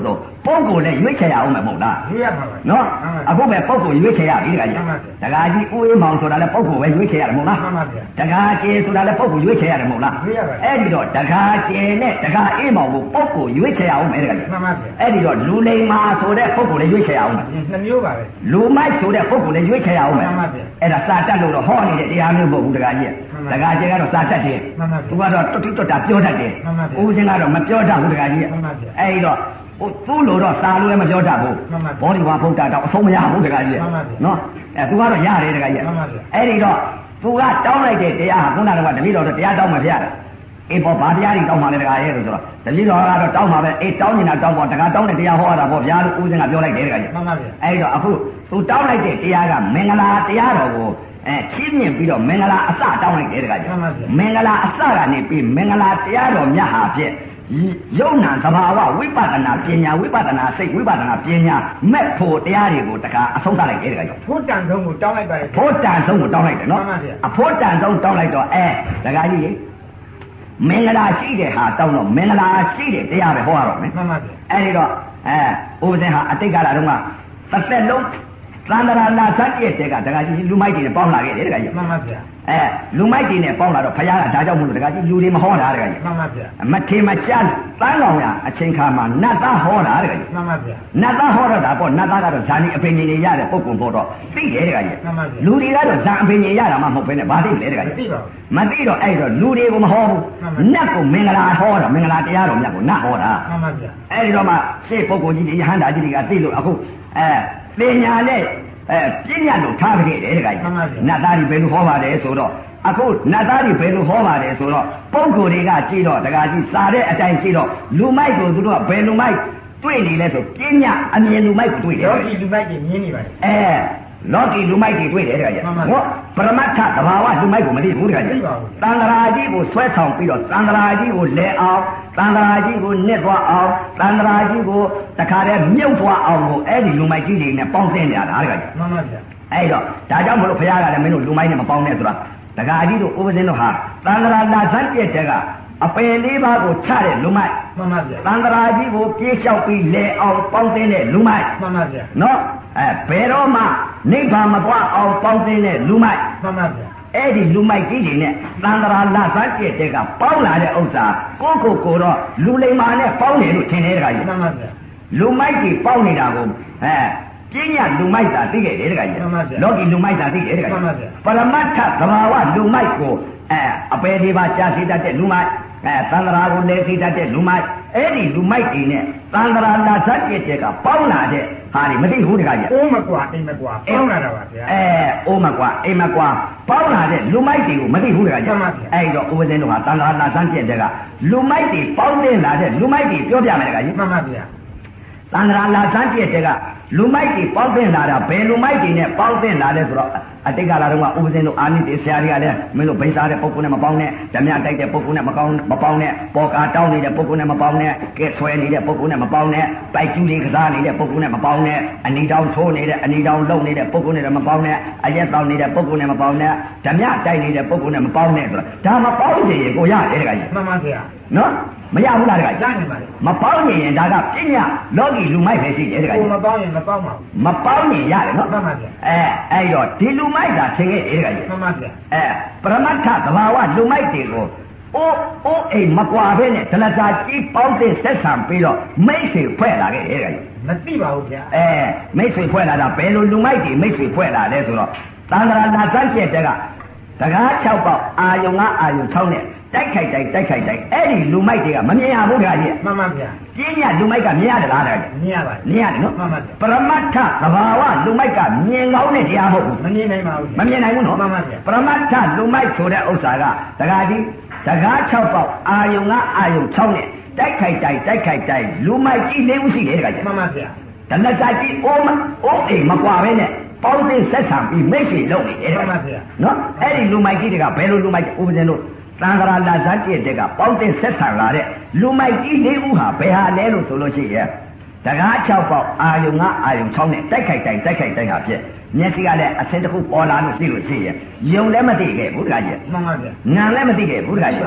ပုဂ္ဂိုလ်လည်းရွေးချယ်ရအောင်မဟုတ်လားရွေးရမှာပါနော်အခုပဲပုဂ္ဂိုလ်ရွေးချယ်ရပြီတခါကြီးတခါကြီးဦးအေးမောင်ဆိုတာလည်းပုဂ္ဂိုလ်ပဲရွေးချယ်ရတယ်မဟုတ်လားမှန်ပါဗျာတခါကျဲဆိုတာလည်းပုဂ္ဂိုလ်ရွေးချယ်ရတယ်မဟုတ်လားရွေးရပါအဲ့ဒီတော့တခါကျဲနဲ့တခါအေးမောင်ကိုပုဂ္ဂိုလ်ရွေးချယ်ရအောင်မယ်တခါကြီးမှန်ပါဗျာအဲ့ဒီတော့လူလိမ္မာဆိုတဲ့ပုဂ္ဂိုလ်လည်းရွေးချယ်ရအောင်နှစ်မျိုးပါပဲလူမိုက်ဆိုတဲ့ပုဂ္ဂိုလ်လည်းရွေးချယ်ရအောင်မယ်မှန်ပါဗျာအဲ့ဒါစာတတ်လို့တော့ဟောနေတဲ့တရားမျိုးမဟုတ်ဘူးတခါကြီးတခါကျဲကတော့စာတတ်တယ်သူကတော့တွတ်တွတ်တာပြောတတ်တယ်ဦးစင်းကတော့မပြောတတ်ဘူးတခါကြီးအဲ့ဒီတော့ဟိုသူ့လိုတော့စာလို့လည်းမပြောတတ်ဘူးဘောဓိဝါဗုဒ္ဓတော့အဆုံးမရဘူးတခါကြီးနော်အဲသူကတော့ရတယ်တခါကြီးအဲ့ဒီတော့သူကတောင်းလိုက်တဲ့တရားဟာခုနကတော့တပည့်တော်တို့တရားတောင်းမှဖျားတယ်အေးပေါ်ဘာတရားကြီးတောင်းမှလဲတခါရဲ့လို့ဆိုတော့တပည့်တော်ကတော့တောင်းမှပဲအေးတောင်းနေတာတောင်းပေါ်တခါတောင်းတဲ့တရားဟောရတာပေါ့ဗျာလို့ဦးစင်းကပြောလိုက်တယ်တခါကြီးမှန်ပါဗျာအဲ့ဒီတော့အခုသူတောင်းလိုက်တဲ့တရားကမင်္ဂလာတရားတော်ကိုအဲချင်းမြင်ပြီးတော့မင်္ဂလာအစတောင်းလိုက်တယ်တခါကြီးမင်္ဂလာအစကနေပြီးမင်္ဂလာတရားတော်မြတ်ဟာဖြင့်ယုံနာသဘာဝဝိပဿနာပညာဝိပဿနာစိတ်ဝိပဿနာပညာမဲ့ဖို့တရားတွေကိုတခါအဆုံးသတ်လိုက်တယ်တခါကြီးဖို့တန်ဆုံးကိုတောင်းလိုက်ပါတယ်ဖို့တန်ဆုံးကိုတောင်းလိုက်တယ်နော်အဖို့တန်ဆုံးတောင်းလိုက်တော့အဲတခါကြီးမင်္ဂလာရှိတဲ့ဟာတောင်းတော့မင်္ဂလာရှိတဲ့တရားပဲဟောရတော့မယ်မှန်ပါဗျာအဲဒီတော့အဲဥပဇင်ဟာအတိတ်ကလာတော့ကတစ်သက်လုံးသန္တရာလာဇတ်ရဲ့တဲ့ကတခါကြီးလူမိုက်တွေနဲ့ပေါင်းလာခဲ့တယ်တခါကြီးမှန်ပါဗျာအဲလူမိုက်တွေနဲ့ပေါင်းလာတော့ဖခင်ကဒါကြောင့်မို့လို့တခါကြီးလူတွေမဟောတာတခါကြီးမှန်ပါဗျာမထေမချမ်းတန်းကောင်ရအချိန်ခါမှာနတ်သားဟောတာတခါကြီးမှန်ပါဗျာနတ်သားဟောတော့တာပေါ့နတ်သားကတော့ဇာတိအပင်ကြီးနေရတဲ့ပုဂ္ဂိုလ်ပေါ်တော့သိတယ်တခါကြီးမှန်ပါဗျာလူတွေကတော့ဇာအပင်ကြီးရတာမှမဟုတ်ဘဲနဲ့ဘာသိလဲတခါကြီးမသိပါဘူးမသိတော့အဲ့တော့လူတွေကိုမဟောဘူးနတ်ကိုမင်္ဂလာဟောတာမင်္ဂလာတရားတော်မြတ်ကိုနတ်ဟောတာမှန်ပါဗျာအဲ့ဒီတော့မှရှေ့ပုဂ္ဂိုလ်ကြီးတွေယဟန္တာကြီးတွေကသိလို့အခုအဲပညာနဲ့အဲပြည့်ညတ်လို့ထားခဲ့တယ်တခါကြီးနတ်သားတွေဘယ်လိုဟောပါတယ်ဆိုတော့အခုနတ်သားတွေဘယ်လိုဟောပါတယ်ဆိုတော့ပုဂ္ဂိုလ်တွေကကြည့်တော့တခါကြီးစားတဲ့အတိုင်းကြည့်တော့လူမိုက်ကိုသူတို့ကဘယ်လူမိုက်တွေ့နေလဲဆိုပြည့်ညတ်အမြင်လူမိုက်ကိုတွေ့တယ်လောကီလူမိုက်ကြီးမြင်နေပါတယ်အဲလောကီလူမိုက်တွေတွေ့တယ်တခါကြီးဟောပရမတ္ထသဘာဝလူမိုက်ကိုမသိဘူးတခါကြီးသံဃာကြီးကိုဆွဲဆောင်ပြီးတော့သံဃာကြီးကိုလဲအောင်သံဃာကြီးကိုနစ်သွားအောင်သံဃာကြီးကိုတခါတည်းမြုပ်သွားအောင်ကိုအဲ့ဒီလူမိုက်ကြီးတွေနဲ့ပေါင်းသင်းနေတာတခါကြီးမှန်ပါဗျာအဲ့တော့ဒါကြောင့်မလို့ဘုရားကလည်းမင်းတို့လူမိုက်နဲ့မပေါင်းနဲ့ဆိုတာတခါကြီးတို့ဥပဇင်းတို့ဟာသံဃာလာဇတ်ပြည့်တဲ့ကအပယ်လေးပါးကိုချတဲ့လူမိုက်မှန်ပါဗျာသံဃာကြီးကိုပြေးလျှောက်ပြီးလဲအောင်ပေါင်းသင်းတဲ့လူမိုက်မှန်ပါဗျာနော်အဲဘယ်တော့မှနိဗ္ဗာန်မသွားအောင်ပေါင်းသင်းတဲ့လူမိုက်မှန်ပါဗျာအဲ့ဒီလူမိုက်ကြီးတွေနဲ့သံဃာလာဇတ်ပြည့်တဲ့ကပေါင်းလာတဲ့ဥစ္စာကိုယ့်ကိုယ်ကိုတော့လူလိမ္မာနဲ့ပေါင်းတယ်လို့ထင်တယ်တခါကြီးမှန်ပါဗျာလူမိုက်ကြီးပေါင်းနေတာကိုအဲပြင်းရလူမိုက်တာသိခဲ့တယ်တခါကြီးလောကီလူမိုက်တာသိတယ်တခါကြီးပရမတ္ထသဘာဝလူမိုက်ကိုအဲအပေဒီပါကြာစီတတ်တဲ့လူမိုက်အဲသံဃာကိုလဲစီတတ်တဲ့လူမိုက်အဲ့ဒီလူမိုက်တွေနဲ့သံဃာလာဇတ်ပြည့်တဲ့ကပေါင်းလာတဲ့ဟာဒီမသိဘူးတခါကြီးအိုးမကွာအိမ်မကွာပေါင်းလာတာပါဗျာအဲအိုးမကွာအိမ်မကွာပေါင်းလာတဲ့လူမိုက်တွေကိုမသိဘူးတခါကြီးအဲ့တော့ဥပဇင်းတို့ဟာသံဃာလာဇတ်ပြည့်တဲ့ကလူမိုက်တွေပေါင်းတင်လာတဲ့လူမိုက်တွေပြောပြမယ်တခါကြီးမှန်ပါဗျာသံဃာလာဇတ်ပြည့်တဲ့ကလူမိုက်တွေပေါင်းတင်လာတာဘယ်လူမိုက်တွေနဲ့ပေါင်းတင်လာလဲဆိုတော့အတိတ်ကလာတော့ကဥပဇင်းတို့အာနိတေဆရာတွေကလည်းမင်းတို့ဗိစားတဲ့ပုဂ္ဂိုလ်နဲ့မပေါင်းနဲ့ဓမြတိုက်တဲ့ပုဂ္ဂိုလ်နဲ့မကောင်းမပေါင်းနဲ့ပေါ်ကာတောင်းနေတဲ့ပုဂ္ဂိုလ်နဲ့မပေါင်းနဲ့ကဲဆွဲနေတဲ့ပုဂ္ဂိုလ်နဲ့မပေါင်းနဲ့တိုက်ကျူးလေးကစားနေတဲ့ပုဂ္ဂိုလ်နဲ့မပေါင်းနဲ့အနီတောင်ထိုးနေတဲ့အနီတောင်လုံနေတဲ့ပုဂ္ဂိုလ်နဲ့မပေါင်းနဲ့အရက်တောင်နေတဲ့ပုဂ္ဂိုလ်နဲ့မပေါင်းနဲ့ဓမြတိုက်နေတဲ့ပုဂ္ဂိုလ်နဲ့မပေါင်းနဲ့ဆိုတော့ဒါမပေါင်းချင်ရင်ကိုရတယ်တခါကြီးမှန်ပါဗျာနော်မရဘူးလားတခါကြားနေပါလေမပေါင်းရင်ဒါကပြညာလောကီလူမိုက်ပဲရှိတယ်တခါကြီးမပေါင်းရင်မပေါင်းပါဘူးမပေါင်းရင်ရတယ်နော်မှန်ပါဗျာအဲအဲ့တော့ဒီလူမိုက်တာသင်ခဲ့တယ်တခါကြီးမှန်ပါဗျာအဲပရမတ္ထသဘာဝလူမိုက်တွေကိုအိုးအိုးအိမ်မကွာပဲနဲ့ဒလတာကြီးပေါင်းတဲ့ဆက်ဆံပြီးတော့မိတ်ဆွေဖွဲ့လာခဲ့တယ်တခါကြီးမသိပါဘူးဗျာအဲမိတ်ဆွေဖွဲ့လာတာဘယ်လိုလူမိုက်တွေမိတ်ဆွေဖွဲ့လာလဲဆိုတော့သံဃာလာဇတ်ပြည့်တဲ့ကတကား၆ပေါက်အာယုံကအာယုံ၆နဲ့တိုက်ခိုက်တိုက်တိုက်ခိုက်တိုက်အဲ့ဒီလူမိုက်တွေကမမြင်ရဘူးတခါကြီးမှန်ပါဗျာပြင်းရလူမိုက်ကမြင်ရတယ်လားတခါကြီးမြင်ရပါတယ်မြင်ရတယ်နော်မှန်ပါဗျာပရမတ္ထသဘာဝလူမိုက်ကမြင်ကောင်းတဲ့တရားမဟုတ်ဘူးမမြင်နိုင်ပါဘူးမမြင်နိုင်ဘူးနော်မှန်ပါဗျာပရမတ္ထလူမိုက်ဆိုတဲ့ဥစ္စာကတခါကြီးတကား၆ပေါက်အာယုံကအာယုံ၆နဲ့တိုက်ခိုက်တိုက်တိုက်ခိုက်တိုက်လူမိုက်ကြီး၄ဦးရှိတယ်တခါကြီးမှန်ပါဗျာဓမ္မစာကြီးအိုးမအိုးအိမ်မကွာပဲနဲ့ပေါင်းသိဆက်ဆံပြီးမိတ်ဆွေလုပ်နေတယ်မှန်ပါဗျာနော်အဲ့ဒီလူမိုက်ကြီးတွေကဘယ်လိုလူမိုက်ဥပဇင်းတို့သံဃာလာဇတ်ပြည့်တဲ့ကပေါင်းသိဆက်ဆံလာတဲ့လူမိုက်ကြီး၄ဦးဟာဘယ်ဟာလဲလို့ဆိုလို့ရှိရင်တကား၆ပေါက်အာယုံကအာယုံ၆နဲ့တိုက်ခိုက်တိုက်တိုက်ခိုက်တိုက်ဟာဖြစ်မျက်စိကလည်းအစင်းတစ်ခုပေါ်လာလို့ရှိလို့ရှိရင်ယုံလည်းမသိခဲ့ဘူးတခါကြီးမှန်ပါဗျာငံလည်းမသိခဲ့ဘူးတခါကြီး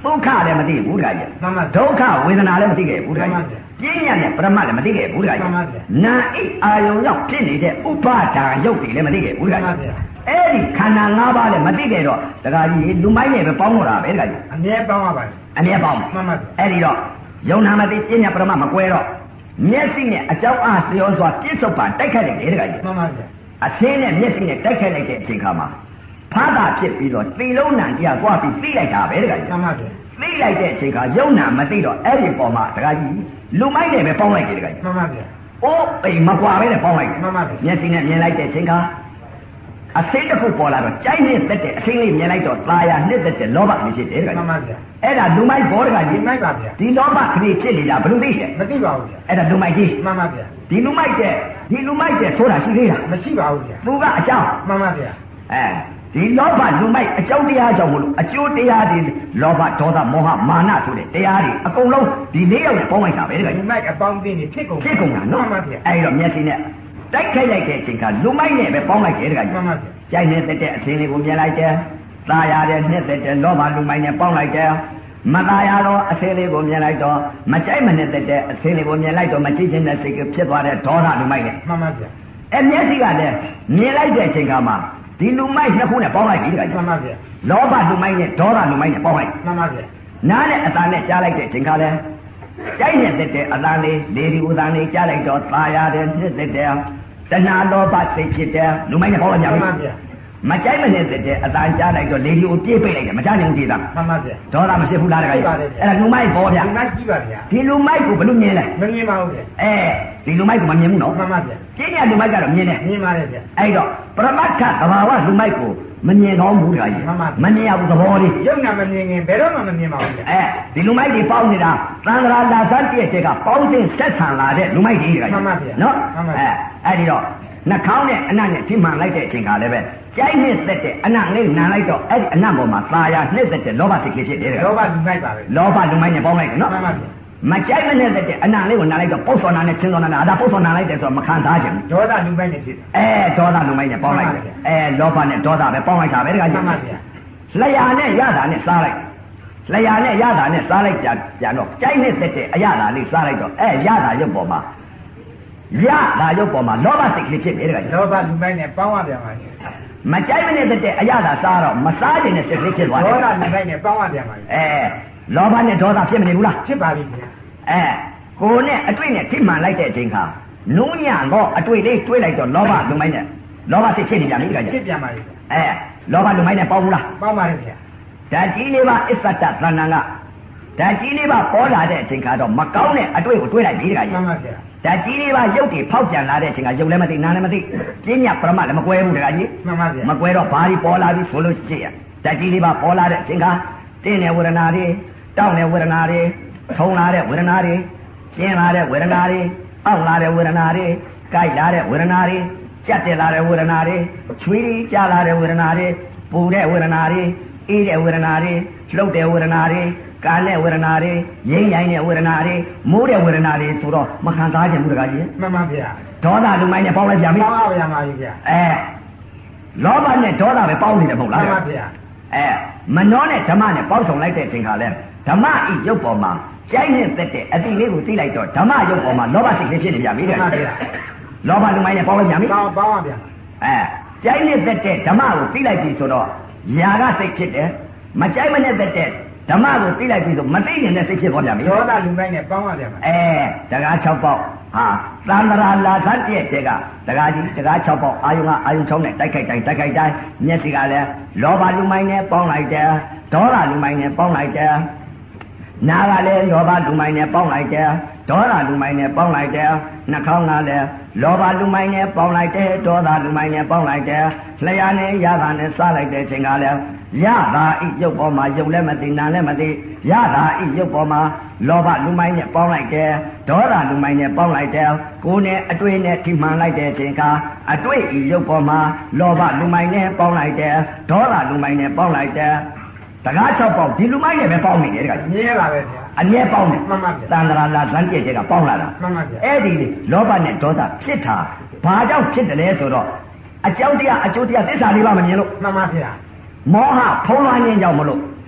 ဒုက္ခလည်းမသိဘူးတခါကြီးဒုက္ခဝေဒနာလည်းမသိခဲ့ဘူးတခါကြီးပြဉ္ညာနဲ့ပရမတ်လည်းမသိခဲ့ဘူးတခါကြီးနာဣအာယုံရောက်ဖြစ်နေတဲ့ဥပါဒာရုပ်တွေလည်းမသိခဲ့ဘူးတခါကြီးအဲ့ဒီခန္ဓာ၅ပါးလည်းမသိခဲ့တော့တခါကြီးလူမိုင်းနဲ့ပဲပေါင်းတော့တာပဲတခါကြီးအမြဲပေါင်းရပါတယ်အမြဲပေါင်းမှန်ပါအဲ့ဒီတော့ယုံနာမသိပြဉ္ညာပရမတ်မကွဲတော့မျက်စိနဲ့အကြောင်းအားလျော်စွာပြစ္ဆုတ်ပါတိုက်ခတ်လိုက်တယ်တခါကြီးမှန်ပါဗျာအသင်းနဲ့မျက်စိနဲ့တိုက်ခတ်လိုက်တဲ့အချိန်ခါမှာဖာတာဖြစ်ပြီးတော့သီလုံးနံတရားကြွားပြီးသိလိုက်တာပဲတခါကြီးမှန်ပါဗျာသိလိုက်တဲ့အချိန်ခါယုံနာမသိတော့အဲ့ဒီပေါ်မှာတခါကြီးလူမိုက်နဲ့ပဲပေါင်းလိုက်တယ်တခါကြီးမှန်ပါဗျာအိုးပိန်မကွာပဲနဲ့ပေါင်းလိုက်မှန်ပါဗျာမျက်စိနဲ့မြင်လိုက်တဲ့အချိန်ခါအသိတစ်ခုပေါ်လာတော့ကြိုက်နှစ်သက်တဲ့အသိလေးမြင်လိုက်တော့ตาရနှစ်သက်တဲ့လောဘကြီးဖြစ်တယ်တခါကြီးမှန်ပါဗျာအဲ့ဒါလူမိုက်ဘောတခါကြီးလူမိုက်ပါဗျာဒီလောဘခရီးဖြစ်နေတာဘယ်လိုသိလဲမသိပါဘူးဗျာအဲ့ဒါလူမိုက်ကြီးမှန်ပါဗျာဒီလူမိုက်တဲ့ဒီလူမိုက်တဲ့ဆိုတာရှိသေးလားမရှိပါဘူးဗျာသူကအကြောင်းမှန်ပါဗျာအဲဒီလောဘလူမိုက်အကြောင်းတရားကြောင့်မလို့အကျိုးတရားတွေလောဘဒေါသမောဟမာနဆိုတဲ့တရားတွေအကုန်လုံးဒီလေးယောက်နဲ့ပေါင်းလိုက်တာပဲတခါလူမိုက်အပေါင်းအသင်းတွေဖြစ်ကုန်ဖြစ်ကုန်တာနော်မှန်ပါဗျာအဲဒီတော့မျက်စိနဲ့တိုက်ခိုက်လိုက်တဲ့အချိန်ကလူမိုက်နဲ့ပဲပေါင်းလိုက်တယ်တခါကြီးမှန်ပါဗျာကြိုက်နေတဲ့အခြင်းလေးကိုမြင်လိုက်တယ်ตาရတဲ့နှစ်သက်တဲ့လောဘလူမိုက်နဲ့ပေါင်းလိုက်တယ်မตาရတော့အခြင်းလေးကိုမြင်လိုက်တော့မကြိုက်မနှစ်သက်တဲ့အခြင်းလေးကိုမြင်လိုက်တော့မကြည့်ခြင်းနဲ့စိတ်ကဖြစ်သွားတဲ့ဒေါသလူမိုက်နဲ့မှန်ပါဗျာအဲမျက်စိကလည်းမြင်လိုက်တဲ့အချိန်ကမှဒီလူမိုက်နှစ်ခုနဲ့ပေါင်းလိုက်ပြီတခါကြီးမှန်ပါဗျာလောဘလူမိုက်နဲ့ဒေါသလူမိုက်နဲ့ပေါင်းလိုက်မှန်ပါဗျာနားနဲ့အသာနဲ့ကြားလိုက်တဲ့အချိန်ကလည်းကြိုက်နေတဲ့တဲ့အသာလေးလေဒီဥသာလေးကြားလိုက်တော့ตาရတဲ့နှစ်သက်တဲ့တဏှာလောဘစိတ်ဖြစ်တဲ့လူမိုက်နဲ့ပေါင်းလိုက်ကြပြီမှန်ပါဗျာမကြိုက်မနဲ့တဲ့အတန်ကြားလိုက်တော့လေဒီကိုပြေးပိတ်လိုက်တယ်မကြနိုင်ဘူးကြည်သားမှန်ပါဗျာဒေါသမရှိဘူးလားတခါကြီးအဲ့ဒါလူမိုက်ပေါ်ဗျာလူမိုက်ကြီးပါဗျာဒီလူမိုက်ကိုဘယ်လိုမြင်လဲမမြင်ပါဘူးဗျာအဲဒီလူမိုက်ကိုမမြင်ဘူးနော်မှန်ပါဗျာကျင်းရလူမိုက်ကတော့မြင်တယ်မြင်ပါတယ်ဗျာအဲ့တော့ပရမတ်ထသဘာဝလူမိုက်ကိုမမြင်တော့ဘူးတခါကြီးမမြင်ရဘူးသဘောလေးယုံနာမမြင်ခင်ဘယ်တော့မှမမြင်ပါဘူးဗျာအဲဒီလူမိုက်တွေပေါင်းနေတာသံဃာလာသတ်တဲ့တဲ့ကပေါင်းတဲ့ဆက်ဆံလာတဲ့လူမိုက်တွေတခါကြီးမှန်ပါဗျာနော်အဲအဲ့ဒီတော့နှာခေါင်းနဲ့အနံ့နဲ့ထိမှန်လိုက်တဲ့အချိန်ကလည်းပဲကြိုက်နှစ်သက်တဲ့အနံ့လေးနာလိုက်တော့အဲ့ဒီအနံ့ပေါ်မှာตาရနှစ်သက်တဲ့လောဘစိတ်ဖြစ်တယ်လောဘလူမိုက်ပါပဲလောဘလူမိုက်နဲ့ပေါင်းလိုက်တယ်နော်မှန်ပါဗျာမကြိုက်မနဲ့တဲ့အနံ့လေးကိုနာလိုက်တော့ပုတ်စော်နာနဲ့ချင်းစော်နာနဲ့အဒါပုတ်စော်နာလိုက်တယ်ဆိုတော့မခံစားချင်ဘူးဒေါသလူမိုက်နဲ့ဖြစ်တယ်အဲဒေါသလူမိုက်နဲ့ပေါင်းလိုက်တယ်အဲလောဘနဲ့ဒေါသပဲပေါင်းလိုက်တာပဲတခါကြီးမှန်ပါဗျာလျာနဲ့ရတာနဲ့စားလိုက်လျာနဲ့ရတာနဲ့စားလိုက်ကြပြန်တော့ကြိုက်နှစ်သက်တဲ့အရသာလေးစားလိုက်တော့အဲရတာရုပ်ပေါ်မှာရတာရုပ်ပေါ်မှာလောဘစိတ်ကလေးဖြစ်တယ်တခါကြီးလောဘလူမိုက်နဲ့ပေါင်းရပြန်ပါမကြိုက်မနဲ့တဲ့အရသာစားတော့မစားခြင်းနဲ့စိတ်ကလေးဖြစ်သွားတယ်ဒေါသလူမိုက်နဲ့ပေါင်းရပြန်ပါအဲလောဘနဲ့ဒေါသဖြစ်မနေဘူးလားဖြစ်ပါပြီခင်ဗျာအဲကိုနဲ့အတွေ့နဲ့ထိမှန်လိုက်တဲ့အချိန်ခါနုံညံတော့အတွေ့လေးတွေးလိုက်တော့လောဘလူမိုက်နဲ့လောဘစိတ်ဖြစ်နေကြပြီတခါကြီးဖြစ်ပြန်ပါပြီအဲလောဘလူမိုက်နဲ့ပေါင်းဘူးလားပေါင်းပါတယ်ခင်ဗျာဓာတ်ကြီးလေးပါအစ္ဆတသဏ္ဍာန်ကဓာတ်ကြီးလေးပါပေါ်လာတဲ့အချိန်ခါတော့မကောင်းတဲ့အတွေ့ကိုတွေးလိုက်ပြီတခါကြီးမှန်ပါဗျာဓာတ်ကြီးလေးပါရုပ်တွေဖောက်ပြန်လာတဲ့အချိန်ကရုပ်လည်းမသိနားလည်းမသိပြင်းညပရမလည်းမကွဲဘူးတခါကြီးမှန်ပါဗျာမကွဲတော့ဘာဒီပေါ်လာပြီဆိုလို့ရှိရဓာတ်ကြီးလေးပါပေါ်လာတဲ့အချိန်ကတင်းတဲ့ဝေဒနာတွေတောက်တဲ့ဝေဒနာတွေထုံလာတဲ့ဝေဒနာတွေကျင်းလာတဲ့ဝေဒနာတွေအောက်လာတဲ့ဝေဒနာတွေကြိုက်လာတဲ့ဝေဒနာတွေကြက်တက်လာတဲ့ဝေဒနာတွေချွေးကြလာတဲ့ဝေဒနာတွေပူတဲ့ဝေဒနာတွေအေးတဲ့ဝေဒနာတွေလှုပ်တဲ့ဝေဒနာတွေကာတဲ့ဝေဒနာတွေရင်းရိုင်းတဲ့ဝေဒနာတွေမိုးတဲ့ဝေဒနာတွေဆိုတော့မခံစားခြင်းဘူးတခါကြီးမှန်ပါဗျာဒေါသလူမိုင်းနဲ့ပေါင်းလိုက်ပြန်ပြီပေါင်းပါဗျာပါပြီဗျာအဲလောဘနဲ့ဒေါသပဲပေါင်းနေတယ်မဟုတ်လားမှန်ပါဗျာအဲမနှောနဲ့ဓမ္မနဲ့ပေါင်းဆောင်လိုက်တဲ့အချိန်ခါလဲဓမ္မဤရုပ်ပေါ်မှာကြိုက်နဲ့သက်တဲ့အတိလေးကိုသိလိုက်တော့ဓမ္မရုပ်ပေါ်မှာလောဘစိတ်လေးဖြစ်နေပြန်ပြီတဲ့မှန်ပါဗျာလောဘလူမိုင်းနဲ့ပေါင်းလိုက်ပြန်ပြီပေါင်းပေါင်းပါဗျာအဲကြိုက်နဲ့သက်တဲ့ဓမ္မကိုသိလိုက်ပြီဆိုတော့ຢာကစိတ်ဖြစ်တယ်မကြိုက်မနဲ့သက်တဲ့ဓမ္မကိုသိလိုက်ပြီဆိုမသိရင်လည်းစိတ်ဖြစ်သွားပြန်ပြီဒေါသလူမိုင်းနဲ့ပေါင်းပါဗျာအဲတကား၆ပေါက်ဟာသံဃာလာသတ်တဲ့တဲ့ကတကားကြီးတကား၆ပေါက်အာယုံကအာယုံ၆နဲ့တိုက်ခိုက်တိုင်းတိုက်ခိုက်တိုင်းမျက်စိကလည်းလောဘလူမိုင်းနဲ့ပေါင်းလိုက်တယ်ဒေါသလူမိုင်းနဲ့ပေါင်းလိုက်တယ်နာကလည်းလောဘလူမိုင်းနဲ့ပေါင်းလိုက်တယ်ဒေါသလူမိုင်းနဲ့ပေါင်းလိုက်တယ်နှာခေါင်းကလည်းလောဘလူမိုင်းနဲ့ပေါင်းလိုက်တယ်ဒေါသလူမိုင်းနဲ့ပေါင်းလိုက်တယ်လျှာနဲ့ရတာနဲ့စားလိုက်တဲ့အချိန်ကလည်းရတာဤရုပ်ပေါ်မှာယုံလည်းမသိနာလည်းမသိရတာဤရုပ်ပေါ်မှာလောဘလူမိုင်းနဲ့ပေါင်းလိုက်တယ်ဒေါသလူမိုင်းနဲ့ပေါင်းလိုက်တယ်ကိုယ်နဲ့အတွေ့နဲ့ထိမှန်လိုက်တဲ့အချိန်ကအတွေ့ဤရုပ်ပေါ်မှာလောဘလူမိုင်းနဲ့ပေါင်းလိုက်တယ်ဒေါသလူမိုင်းနဲ့ပေါင်းလိုက်တယ်တကား၆ပေါက်ဒီလူမိုင်းနဲ့ပဲပေါင်းနေတယ်တကားမြဲပါပဲဗျာအမြဲပေါင်းတယ်မှန်ပါဗျာတန်ត្រာလာဇန်ကျဲတဲ့ကပေါင်းလာတာမှန်ပါဗျာအဲ့ဒီလောဘနဲ့ဒေါသဖြစ်တာဘာကြောင့်ဖြစ်တယ်လဲဆိုတော့အကြောင်းတရားအကျိုးတရားသစ္စာလေးပါမမြင်လို့မှန်ပါဗျာမောဟဖုံးလွှမ်းခြင်းကြောင့်မလို့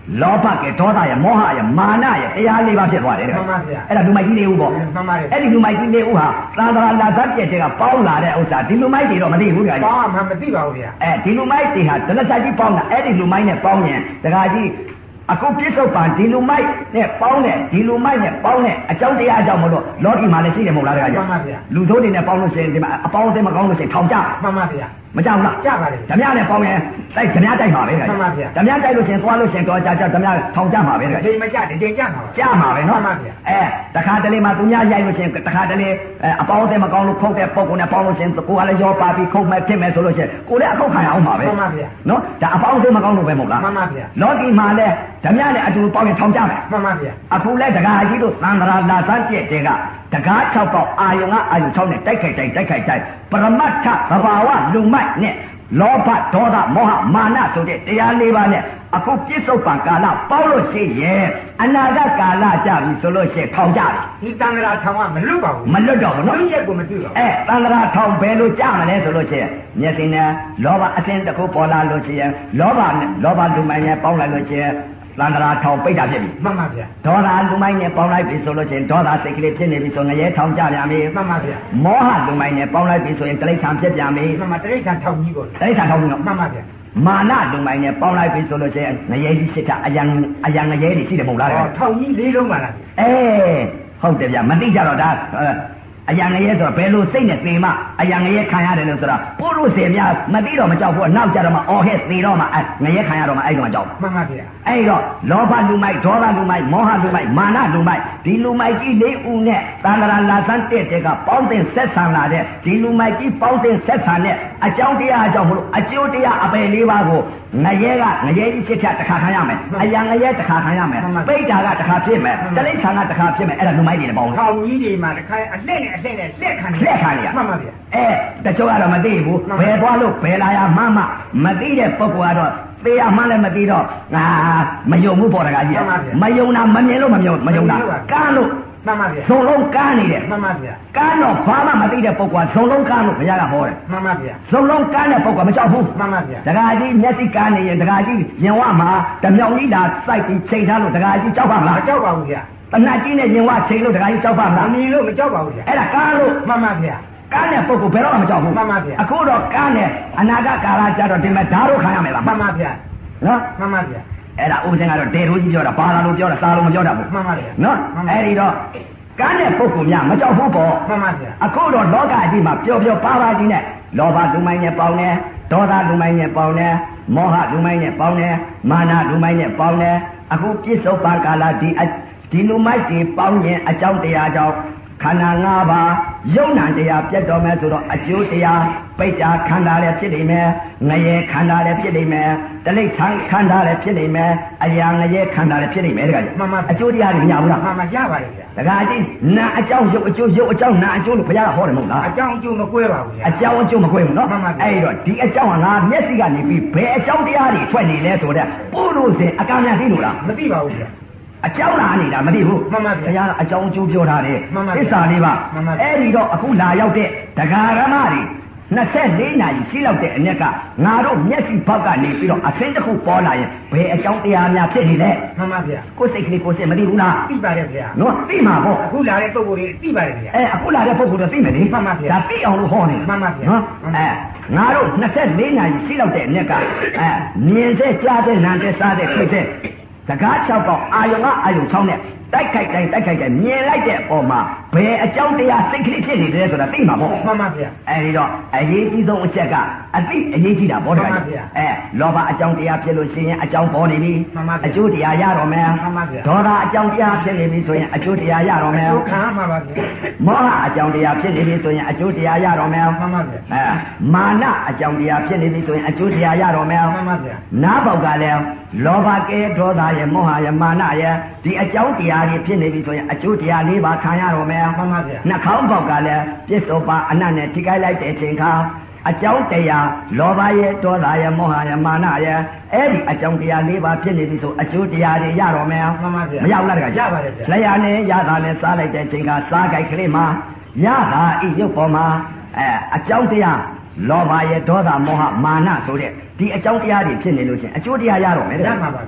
လောဘကဒေါသရဲ့မောဟရဲ့မာနရဲ့တရားလေးပါးဖြစ်သွားတယ်တဲ့မှန်ပါဗျာအဲ့ဒါလူမိုက်ကြီးလေးဦးပေါ့မှန်ပါတယ်အဲ့ဒီလူမိုက်ကြီးလေးဦးဟာသံဃာလာသတ်ပြည့်တဲ့ကပေါင်းလာတဲ့ဥစ္စာဒီလူမိုက်တွေတော့မသိဘူးဗျာပေါင်းမှမသိပါဘူးဗျာအဲဒီလူမိုက်တွေဟာဒလဆက်ကြီးပေါင်းတာအဲ့ဒီလူမိုက်နဲ့ပေါင်းရင်တခါကြီးအခုပြစ္ဆုတ်ပံဒီလူမိုက်နဲ့ပေါင်းတဲ့ဒီလူမိုက်နဲ့ပေါင်းတဲ့အကြောင်းတရားအကြောင်းမလို့လောကီမှာလည်းရှိတယ်မဟုတ်လားတခါကြီးမှန်ပါဗျာလူဆိုးတွေနဲ့ပေါင်းလို့ရှိရင်ဒီမှာအပေါင်းအသင်းမကောင်းလို့ရှိရင်ထောင်ကြမှန်ပါဗျာမကြောက်လားကြပါလေဓမြနဲ့ပေါင်းရင်တိုက်ဓမြတိုက်ပါပဲခင်ဗျာမှန်ပါဗျာဓမြတိုက်လို့ရှင်သွားလို့ရှင်တော့ကြာကြာဓမြထောင်ကြမှာပဲခင်ဗျာချိန်မကြတချိန်ကြမှာပါကြမှာပဲနော်မှန်ပါဗျာအဲတခါတလေမှသူများရိုက်လို့ရှင်တခါတလေအပေါင်းအသင်းမကောင်းလို့ခုတ်တဲ့ပုံကိုနဲ့ပေါင်းလို့ရှင်ကိုကလည်းရောပါပြီးခုတ်မဲ့ဖြစ်မဲ့ဆိုလို့ရှင်ကိုလည်းအခုတ်ခံရအောင်ပါပဲမှန်ပါဗျာနော်ဒါအပေါင်းအသင်းမကောင်းလို့ပဲမဟုတ်လားမှန်ပါဗျာလောကီမှာလည်းဓမြနဲ့အတူပေါင်းရင်ထောင်ကြမယ်မှန်ပါဗျာအခုလည်းတခါကြီးတို့သံဃာလာစမ်းကျက်တဲ့ကတကား၆ပေါက်အာယုံကအာယုံ၆နဲ့တိုက်ခိုက်တိုက်တိုက်ခိုက်တိုက်ပရမတ္ထသဘာဝလူမိုက်နဲ့လောဘဒေါသမောဟမာနဆိုတဲ့တရားလေးပါးနဲ့အခုပြစ္ဆုတ်ပံကာလပေါလို့ရှိရဲ့အနာဂတ်ကာလကြပြီဆိုလို့ရှိရင်ထောင်ကြတယ်ဒီတန်ត្រာထောင်ကမလွတ်ပါဘူးမလွတ်တော့ဘူးနော်ရက်ကိုမတွေ့ပါဘူးအဲတန်ត្រာထောင်ဘယ်လိုကြမလဲဆိုလို့ရှိရင်မျက်စိနဲ့လောဘအစဉ်တစ်ခုပေါ်လာလို့ရှိရင်လောဘလောဘလူမိုက်နဲ့ပေါင်းလိုက်လို့ရှိရင်သန္တရာထောင်ပိတ်တာဖြစ်ပြီမှန်ပါဗျာဒေါသလူမိုင်းနဲ့ပေါင်းလိုက်ပြီဆိုလို့ချင်းဒေါသစိတ်ကလေးဖြစ်နေပြီဆိုငရဲထောင်ကြပြန်ပြီမှန်ပါဗျာမောဟလူမိုင်းနဲ့ပေါင်းလိုက်ပြီဆိုရင်တိရစ္ဆာန်ဖြစ်ပြန်ပြီမှန်ပါတိရစ္ဆာန်ထောင်ကြီးပေါ့တိရစ္ဆာန်ထောင်ကြီးတော့မှန်ပါဗျာမာနလူမိုင်းနဲ့ပေါင်းလိုက်ပြီဆိုလို့ချင်းငရဲကြီးဖြစ်တာအယံအယံငရဲတွေရှိတယ်မဟုတ်လားဟောထောင်ကြီးလေးလုံးပါလားအေးဟုတ်တယ်ဗျာမသိကြတော့ဒါအယံငရဲဆိုတော့ဘယ်လိုစိတ်နဲ့သေမှအယံငရဲခံရတယ်လို့ဆိုတော့ပုရုษေများမသိတော့မကြောက်ဘူးနောက်ကြတော့မှအော်ဟဲ့သေတော့မှငရဲခံရတော့မှအဲ့တော့မှကြောက်မှန်ပါဗျာအဲ့တော့လောဘလူမိုက်ဒေါသလူမိုက်မောဟလူမိုက်မာနလူမိုက်ဒီလူမိုက်ကြီးလေးဦးနဲ့သံဃာလာစမ်းတဲ့တဲ့ကပေါင်းတင်ဆက်ဆံလာတဲ့ဒီလူမိုက်ကြီးပေါင်းတင်ဆက်ဆံတဲ့အကြောင်းတရားအကြောင်းမလို့အကျိုးတရားအပယ်လေးပါးကိုငရဲကငရဲကြီးဖြစ်ချက်တစ်ခါခံရမယ်အယံငရဲတစ်ခါခံရမယ်ပိဋ္ဌာကတစ်ခါဖြစ်မယ်တလိษံကတစ်ခါဖြစ်မယ်အဲ့ဒါလူမိုက်တွေပေါင်းထောင်ကြီးတွေမှာတစ်ခါအလှဲ့နဲ့အလှဲ့နဲ့လက်ခံလက်ခံရမှန်ပါဗျာအဲတချို့ကတော့မသိဘူးဘယ်သွားလို့ဘယ်လာရမှမှမသိတဲ့ပုဂ္ဂိုလ်ကတော့သေရမှလည်းမသိတော့ငါမယုံဘူးပေါ်တကားကြီးမယုံတာမမြင်လို့မမြင်မယုံတာကန်းလို့မှန်ပါဗျာဇုံလုံးကန်းနေတယ်မှန်ပါဗျာကန်းတော့ဘာမှမသိတဲ့ပုဂ္ဂိုလ်ကဇုံလုံးကန်းလို့ဘုရားကဟောတယ်မှန်ပါဗျာဇုံလုံးကန်းတဲ့ပုဂ္ဂိုလ်မကြောက်ဘူးမှန်ပါဗျာတကားကြီးမျက်စိကန်းနေရင်တကားကြီးရင်ဝမှာတမြောင်ကြီးသာစိုက်ပြီးချိန်ထားလို့တကားကြီးကြောက်ပါမလားမကြောက်ပါဘူးဗျာတနတ်ကြီးနဲ့ရင်ဝချိန်လို့တကားကြီးကြောက်ပါမလားမမြင်လို့မကြောက်ပါဘူးဗျာအဲ့ဒါကန်းလို့မှန်ပါဗျာကန်းတဲ့ပုဂ္ဂိုလ်ဘယ်တော့မှမကြောက်ဘူးမှန်ပါဗျာအခုတော့ကန်းနဲ့အနာဂတ်ကာလကျတော့ဒီမဲ့ဓာတ်တို့ခံရမယ်လားမှန်ပါဗျာနော်မှန်ပါဗျာအဲ့ဒါဥပဒေကတော့တေရိုးကြီးပြောတာဘာသာလို့ပြောတာစာလို့မပြောတာဘူးမှန်ပါဗျာနော်အဲ့ဒီတော့ကန်းတဲ့ပုဂ္ဂိုလ်များမကြောက်ဘူးပေါ့မှန်ပါဗျာအခုတော့လောကအကြီးမှာပျော်ပျော်ပါပါကြီးနဲ့လောဘလူမိုင်းနဲ့ပေါင်းတယ်ဒေါသလူမိုင်းနဲ့ပေါင်းတယ်မောဟလူမိုင်းနဲ့ပေါင်းတယ်မာနလူမိုင်းနဲ့ပေါင်းတယ်အခုပြစ္ဆုတ်ပံကာလဒီဒီလူမိုက်တွေပေါင်းရင်အကြောင်းတရားကြောင့်ခန္ဓာ၅ပါးယုံနာတရားပြတ်တော်မယ်ဆိုတော့အကျိုးတရားပိဋ္ဌာခန္ဓာလည်းဖြစ်နေမယ်ငရဲခန္ဓာလည်းဖြစ်နေမယ်တလိษံခန္ဓာလည်းဖြစ်နေမယ်အရာငရဲခန္ဓာလည်းဖြစ်နေမယ်တခါကြီးမှန်ပါအကျိုးတရားတွေမရဘူးလားမှန်ပါရပါတယ်ဗျာတခါကြီးနာအကြောင်းရုပ်အကျိုးရုပ်အကြောင်းနာအကျိုးလို့ဘုရားကဟောတယ်မဟုတ်လားအကြောင်းအကျိုးမကွဲပါဘူးဗျာအကြောင်းအကျိုးမကွဲဘူးနော်မှန်ပါအဲ့တော့ဒီအကြောင်းကငါမျက်စိကနေပြီးဘယ်အကြောင်းတရားတွေထွက်နေလဲဆိုတော့ပို့လို့စဉ်အကံများသိလို့လားမသိပါဘူးဗျာအကြောင်းလာနေတာမသိဘူးမှန်ပါဗျာဘုရားကအကြောင်းအကျိုးပြောထားတယ်သစ္စာလေးပါအဲ့ဒီတော့အခုလာရောက်တဲ့ဒကာရမတွေနှစ်ဆက်လေးနာရီရှိလောက်တဲ့အ낵ကငါတို့မျက်စိဘောက်ကနေပြီးတော့အသင်းတစ်ခုပေါ်လာရင်ဘယ်အကြောင်းတရားများဖြစ်နေလဲမှန်ပါဗျာကိုယ်စိတ်ကလေးကိုယ်စိတ်မသိဘူးလားသိပါတယ်ဗျာနော်သိမှာပေါ့အခုလာတဲ့ပုံကိုယ်တွေသိပါတယ်ဗျာအဲအခုလာတဲ့ပုံကိုယ်တွေသိမယ်လေမှန်ပါဗျာဒါသိအောင်လို့ဟောနေမှန်ပါဗျာနော်အဲငါတို့နှစ်ဆက်လေးနာရီရှိလောက်တဲ့အ낵ကအဲမြင်တဲ့ကြားတဲ့နားတဲ့စားတဲ့ဖြစ်တဲ့စကား၆ပေါက်အာယုံကအာယုံ၆နဲ့တိုက်ခိုက်တိုင်းတိုက်ခိုက်တိုင်းမြင်လိုက်တဲ့အပေါ်မှာဘယ်အကြောင်းတရားစိတ်ကလေးဖြစ်နေတယ်ဆိုတာသိမှာပေါ့မှန်ပါဗျာအဲဒီတော့အရေးကြီးဆုံးအချက်ကအသိအရေးကြီးတာပေါ့ဗျာအဲလောဘအကြောင်းတရားဖြစ်လို့ရှိရင်အကြောင်းပေါ်နေပြီအကျိုးတရားရတော့မယ်ဒေါသအကြောင်းတရားဖြစ်နေပြီဆိုရင်အကျိုးတရားရတော့မယ်ခံရမှာပါဗျာမောဟအကြောင်းတရားဖြစ်နေပြီဆိုရင်အကျိုးတရားရတော့မယ်မှန်ပါဗျာအဲမာနအကြောင်းတရားဖြစ်နေပြီဆိုရင်အကျိုးတရားရတော့မယ်မှန်ပါဗျာနားပေါက်ကလည်းလောဘကဲဒေါသရဲ့မောဟရဲ့မာနရဲ့ဒီအကြောင်းတရားတွေဖြစ်နေပြီဆိုရင်အကျိုးတရားလေးပါခံရတော့မယ်မှန်ပါဗျာနှာခေါင်းပေါက်ကလည်းပြစ္ဆုတ်ပါအနတ်နဲ့ထိခိုက်လိုက်တဲ့အချိန်ခါအကြောင်းတရားလောဘရဲ့ဒေါသရဲ့မောဟရဲ့မာနရဲ့အဲ့ဒီအကြောင်းတရားလေးပါဖြစ်နေပြီဆိုအကျိုးတရားတွေရတော့မယ်မှန်ပါဗျာမရောက်လားတကရပါတယ်ဗျာလျာနဲ့ရတာနဲ့စားလိုက်တဲ့အချိန်ခါစားကြိုက်ကလေးမှာရတာဤရုပ်ပေါ်မှာအဲအကြောင်းတရားလောဘရဲ့ဒေါသမောဟမာနဆိုတဲ့ဒီအကြောင်းတရားတွေဖြစ်နေလို့ရှင်အကျိုးတရားရတော့မယ်တဲ့ရမှာပါဗျာ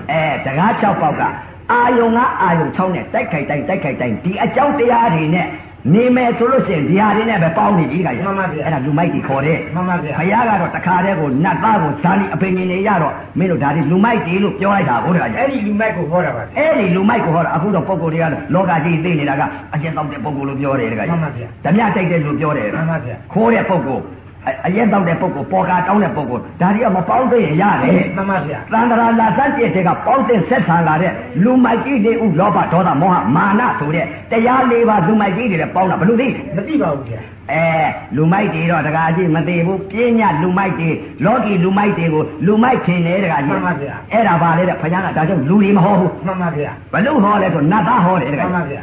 အဲတကား၆ပေါက်ကအာယုံကအာယုံ၆နဲ့တိုက်ခိုက်တိုင်းတိုက်ခိုက်တိုင်းဒီအကြောင်းတရားတွေနဲ့နေမယ်ဆိုလို့ရှိရင်ဒီဟာတွေနဲ့ပဲပေါင်းနေပြီကရမှန်ပါဗျာအဲ့ဒါလူမိုက်ကြီးခေါ်တယ်မှန်ပါဗျာဘုရားကတော့တခါတည်းကိုနတ်သားကိုဇာတိအပင်ကြီးနေရတော့မင်းတို့ဒါတွေလူမိုက်တွေလို့ပြောလိုက်တာဟုတ်တယ်ကအဲ့ဒီလူမိုက်ကိုဟောတာပါအဲ့ဒီလူမိုက်ကိုဟောတာအခုတော့ပုံကိုယ်တွေကလောကကြီးသိနေတာကအကျဉ်းတောက်တဲ့ပုံကိုယ်လို့ပြောတယ်တကယ်မှန်ပါဗျာဓမြတိုက်တဲ့လူပြောတယ်မှန်ပါဗျာခိုးတဲ့ပုံကိုယ်အရက်တောက်တဲ့ပုဂ္ဂိုလ်ပေါ်ကာတောင်းတဲ့ပုဂ္ဂိုလ်ဒါတွေကမပေါင်းသိရင်ရတယ်မှန်ပါဗျာသန္တရာလာစတဲ့တဲ့ကပေါင်းသိဆက်ဆံလာတဲ့လူမိုက်ကြီးတွေဥလောဘဒေါသမောဟမာနဆိုတဲ့တရားလေးပါလူမိုက်ကြီးတွေပေါင်းတာဘယ်လိုသိမသိပါဘူးဗျာအဲလူမိုက်တွေတော့တကားကြီးမသိဘူးပြင်းညလူမိုက်တွေလောကီလူမိုက်တွေကိုလူမိုက်ထင်တယ်တကားကြီးမှန်ပါဗျာအဲ့ဒါပါလေတဲ့ဘုရားကဒါကြောင့်လူတွေမဟောဘူးမှန်ပါဗျာဘလို့ဟောလဲဆိုနတ်သားဟောတယ်တကားမှန်ပါဗျာ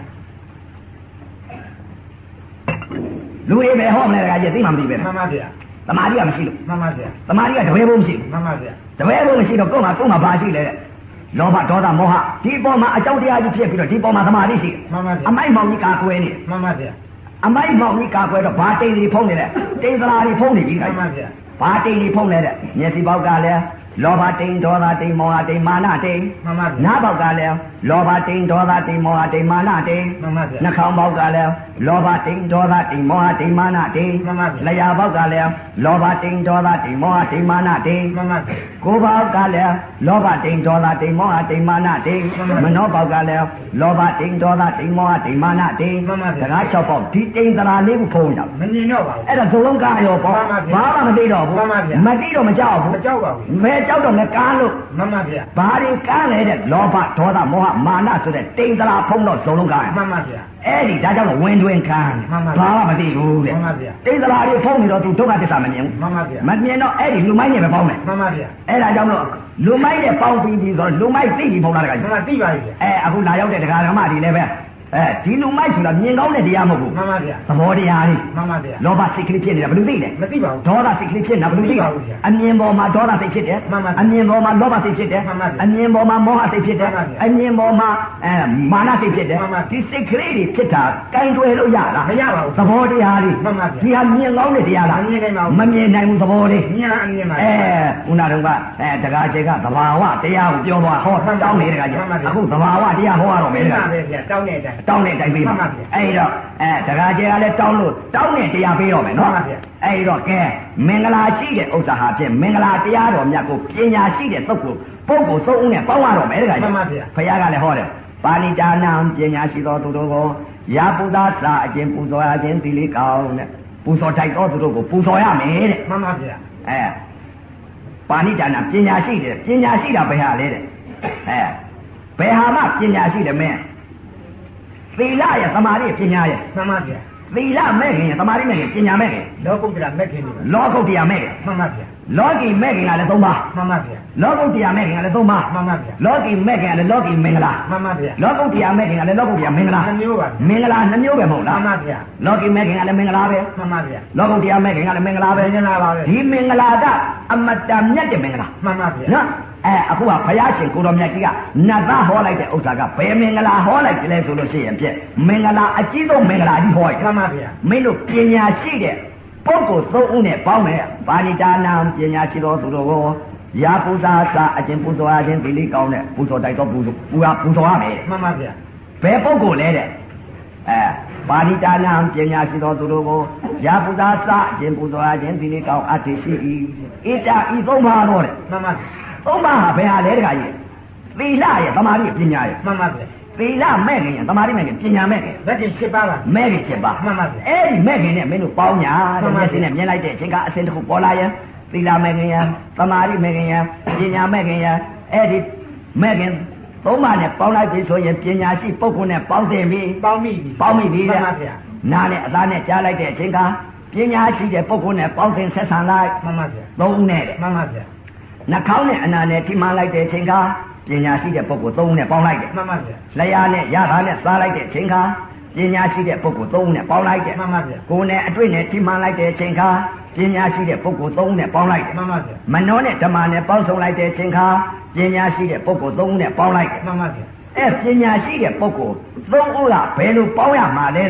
လူတွေပဲဟောမလဲတကားကြီးသိမှမသိပဲမှန်ပါဗျာသမာဓိကမရှိလို့မှန်ပါဗျာသမာဓိကတပည့်ဘုံမရှိဘူးမှန်ပါဗျာတပည့်ဘုံမရှိတော့ကိုယ်မှာကိုယ်မှာဘာရှိလဲတဲ့လောဘဒေါသမောဟဒီပေါ်မှာအကြောင်းတရားကြီးဖြစ်ပြီးတော့ဒီပေါ်မှာသမာဓိရှိတယ်မှန်ပါဗျာအမိုက်မောင်ကြီးကာကွယ်နေမှန်ပါဗျာအမိုက်မောင်ကြီးကာကွယ်တော့ဘာတိန်တွေဖုံးနေလဲတိန်သလားတွေဖုံးနေပြီမှန်ပါဗျာဘာတိန်တွေဖုံးလဲတဲ့မျက်စိပေါက်ကလည်းလောဘတိန်ဒေါသတိန်မောဟတိန်မာနတိန်မှန်ပါဗျာနားပေါက်ကလည်းလောဘတိန်ဒေါသတိန်မောဟတိန်မာနတိန်မှန်ပါဗျာနှာခေါင်းပေါက်ကလည်းလောဘတိန်ဒေါသတိန်မောဟတိန်မာနတိန်မှန်ပါဗျာလျှာပေါက်ကလည်းလောဘတိန်ဒေါသတိန်မောဟတိန်မာနတိန်မှန်ပါဗျာကိုယ်ပေါက်ကလည်းလောဘတိန်ဒေါသတိန်မောဟတိန်မာနတိန်မနောပေါက်ကလည်းလောဘတိန်ဒေါသတိန်မောဟတိန်မာနတိန်မှန်ပါဗျာတကား၆ပေါက်ဒီတိန်သရာလေးကိုဖုံးရမမြင်တော့ပါဘူးအဲ့ဒါဇုံလုံးကားရောပေါ့ဘာမှမသိတော့ဘူးမှန်ပါဗျာမသိတော့မကြောက်ဘူးမကြောက်ပါဘူးဘယ်ကြောက်တော့လဲကားလို့မှန်ပါဗျာဘာတွေကားလဲတဲ့လောဘဒေါသမောဟမာနဆိုတဲ့တိန်သရာဖုံးတော့ဇုံလုံးကားမှန်ပါဗျာအဲ့ဒီဒါကြောင့်ဝင်တွင်ခံဘာမှမသိဘူးတဲ့မှန်ပါဗျာတိန်သရာတွေဖုံးနေတော့သူဒုက္ခသစ္စာမမြင်ဘူးမှန်ပါဗျာမမြင်တော့အဲ့ဒီလူမိုက်နဲ့ပဲပေါင်းတယ်မှန်ပါဗျာအဲ့ဒါကြောင့်လို့လူမိုက်နဲ့ပေါင်းပြီးပြီဆိုတော့လူမိုက်သိပြီဖုံးလာတကယ်မှန်ပါသိပါပြီအဲအခုလာရောက်တဲ့တရားဓမ္မတွေလည်းပဲအဲဒီလူမိုက်ဆိုတာမြင်ကောင်းတဲ့တရားမဟုတ်ဘူးမှန်ပါဗျာသဘောတရားလေးမှန်ပါဗျာလောဘစိတ်ကလေးဖြစ်နေတာဘယ်လိုသိလဲမသိပါဘူးဒေါသစိတ်ကလေးဖြစ်နေတာဘယ်လိုသိပါဘူးအမြင်ပေါ်မှာဒေါသစိတ်ဖြစ်တယ်မှန်ပါအမြင်ပေါ်မှာလောဘစိတ်ဖြစ်တယ်မှန်ပါအမြင်ပေါ်မှာမောဟစိတ်ဖြစ်တယ်အမြင်ပေါ်မှာအဲမာနစိတ်ဖြစ်တယ်ဒီစိတ်ကလေးတွေဖြစ်တာကင်တွယ်လို့ရလားမရပါဘူးသဘောတရားလေးမှန်ပါဒီဟာမြင်ကောင်းတဲ့တရားလားမမြင်နိုင်ပါဘူးမမြင်နိုင်ဘူးသဘောလေးမြင်အမြင်ပါအဲခုနတုန်းကအဲတကားကျဲကသဘာဝတရားကိုပြောသွားဟောတောင်းနေတကားကျအခုသဘာဝတရားဟောရတော့မယ်တကားတောင်းနေတယ်တောင်းတဲ့တိုင်ပေးပါအဲ့တော့အဲတကားကျဲကလည်းတောင်းလို့တောင်းတဲ့တရားပေးတော့မယ်နော်အဲ့တော့ကဲမင်္ဂလာရှိတဲ့ဥစ္စာဟာဖြင့်မင်္ဂလာတရားတော်မြတ်ကိုပညာရှိတဲ့သုတ်ကိုပုဂ္ဂိုလ်သုံးဦးနဲ့ပေါင်းရတော့မယ်တကားကျဲဘုရားကလည်းဟောတယ်ပါဏိတာနံပညာရှိသောသူတို့ကိုရာပူဇာစာအကျင့်ပူဇော်ရခြင်းသီလေးကောင်းတဲ့ပူဇော်ထိုက်သောသူတို့ကိုပူဇော်ရမယ်တဲ့မှန်ပါဗျာအဲပါဏိတာနံပညာရှိတယ်ပညာရှိတာဘယ်ဟာလဲတဲ့အဲဘယ်ဟာမှပညာရှိတယ်မင်းသီလရဲ့သမာဓိပညာရဲ့မှန်ပါဗျာသီလမဲ့ခင်ရဲ့သမာဓိမဲ့ခင်ပညာမဲ့ခင်လောကုတ္တရာမဲ့ခင်လောကုတ္တရာမဲ့ခင်မှန်ပါဗျာလောကီမဲ့ခင်ကလည်းသုံးပါးမှန်ပါဗျာလောကုတ္တရာမဲ့ခင်ကလည်းသုံးပါးမှန်ပါဗျာလောကီမဲ့ခင်ကလည်းလောကီမင်္ဂလာမှန်ပါဗျာလောကုတ္တရာမဲ့ခင်ကလည်းလောကုတ္တရာမင်္ဂလာနှမျိုးပါမင်္ဂလာနှမျိုးပဲမဟုတ်လားမှန်ပါဗျာလောကီမဲ့ခင်ကလည်းမင်္ဂလာပဲမှန်ပါဗျာလောကုတ္တရာမဲ့ခင်ကလည်းမင်္ဂလာပဲမင်္ဂလာပါပဲဒီမင်္ဂလာကအမတ္တမြတ်တဲ့မင်္ဂလာမှန်ပါဗျာနော်အဲအခုကဘုရားရှင်ကိုတော်မြတ်ကြီးကနတ်သားဟောလိုက်တဲ့ဥစ္စာကဘယ်မင်္ဂလာဟောလိုက်တယ်လဲဆိုလို့ရှိရင်ပြည့်မင်္ဂလာအကြီးဆုံးမင်္ဂလာကြီးဟောလိုက်မှန်ပါဗျာမင်းတို့ပညာရှိတဲ့ပုဂ္ဂိုလ်သုံးဦးနဲ့ပေါင်းမယ်ပါဏိတာနံပညာရှိသောသူတို့ကိုရာပူဇာစာအကျင့်ပူဇော်ခြင်းဒီလေးကောင်းတဲ့ပူဇော်တိုက်တော့ပူဇော်ပူရာပူဇော်ရမယ်မှန်ပါဗျာဘယ်ပုဂ္ဂိုလ်လဲတဲ့အဲပါဏိတာနံပညာရှိသောသူတို့ကိုရာပူဇာစာအကျင့်ပူဇော်ခြင်းဒီလေးကောင်းအတ္တိရှိ၏ဣတာဤသုံးပါတော့တဲ့မှန်ပါသုံးပါဟာဘယ်ဟာလဲတခါကြီးသီလရဲ့သမာဓိပညာရဲ့မှန်ပါဗျာသီလမဲ့ခင်သမာဓိမဲ့ခင်ပညာမဲ့ခင်မဲ့ခင်၈ပါးပါမဲ့ခင်၈ပါးမှန်ပါဗျာအဲ့ဒီမဲ့ခင်နဲ့မင်းတို့ပေါင်းညာတဲ့မျက်စိနဲ့မြင်လိုက်တဲ့အချိန်ကအစဉ်တစ်ခုပေါ်လာရင်သီလမဲ့ခင်ရသမာဓိမဲ့ခင်ရပညာမဲ့ခင်ရအဲ့ဒီမဲ့ခင်သုံးပါးနဲ့ပေါင်းလိုက်ပြီဆိုရင်ပညာရှိပုဂ္ဂိုလ်နဲ့ပေါင်းတင်ပြီပေါင်းပြီပေါင်းပြီမှန်ပါဗျာနားနဲ့အသားနဲ့ကြားလိုက်တဲ့အချိန်ကပညာရှိတဲ့ပုဂ္ဂိုလ်နဲ့ပေါင်းတင်ဆက်ဆံလိုက်မှန်ပါဗျာသုံးနဲ့မှန်ပါဗျာနှာခေါင်းနဲ့အနာနဲ့ထိမှန်လိုက်တဲ့အချိန်ကပညာရှိတဲ့ပုဂ္ဂိုလ်သုံးဦးနဲ့ပေါင်းလိုက်တယ်မှန်ပါဗျာလျှာနဲ့ရတာနဲ့စားလိုက်တဲ့အချိန်ခါပညာရှိတဲ့ပုဂ္ဂိုလ်သုံးဦးနဲ့ပေါင်းလိုက်တယ်မှန်ပါဗျာကိုယ်နဲ့အတွေ့နဲ့ထိမှန်လိုက်တဲ့အချိန်ခါပညာရှိတဲ့ပုဂ္ဂိုလ်သုံးဦးနဲ့ပေါင်းလိုက်တယ်မှန်ပါဗျာမနောနဲ့ဓမ္မနဲ့ပေါင်းစုံလိုက်တဲ့အချိန်ခါပညာရှိတဲ့ပုဂ္ဂိုလ်သုံးဦးနဲ့ပေါင်းလိုက်တယ်မှန်ပါဗျာအဲပညာရှိတဲ့ပုဂ္ဂိုလ်သုံးဦးကဘယ်လိုပေါင်းရမှာလဲလို့စ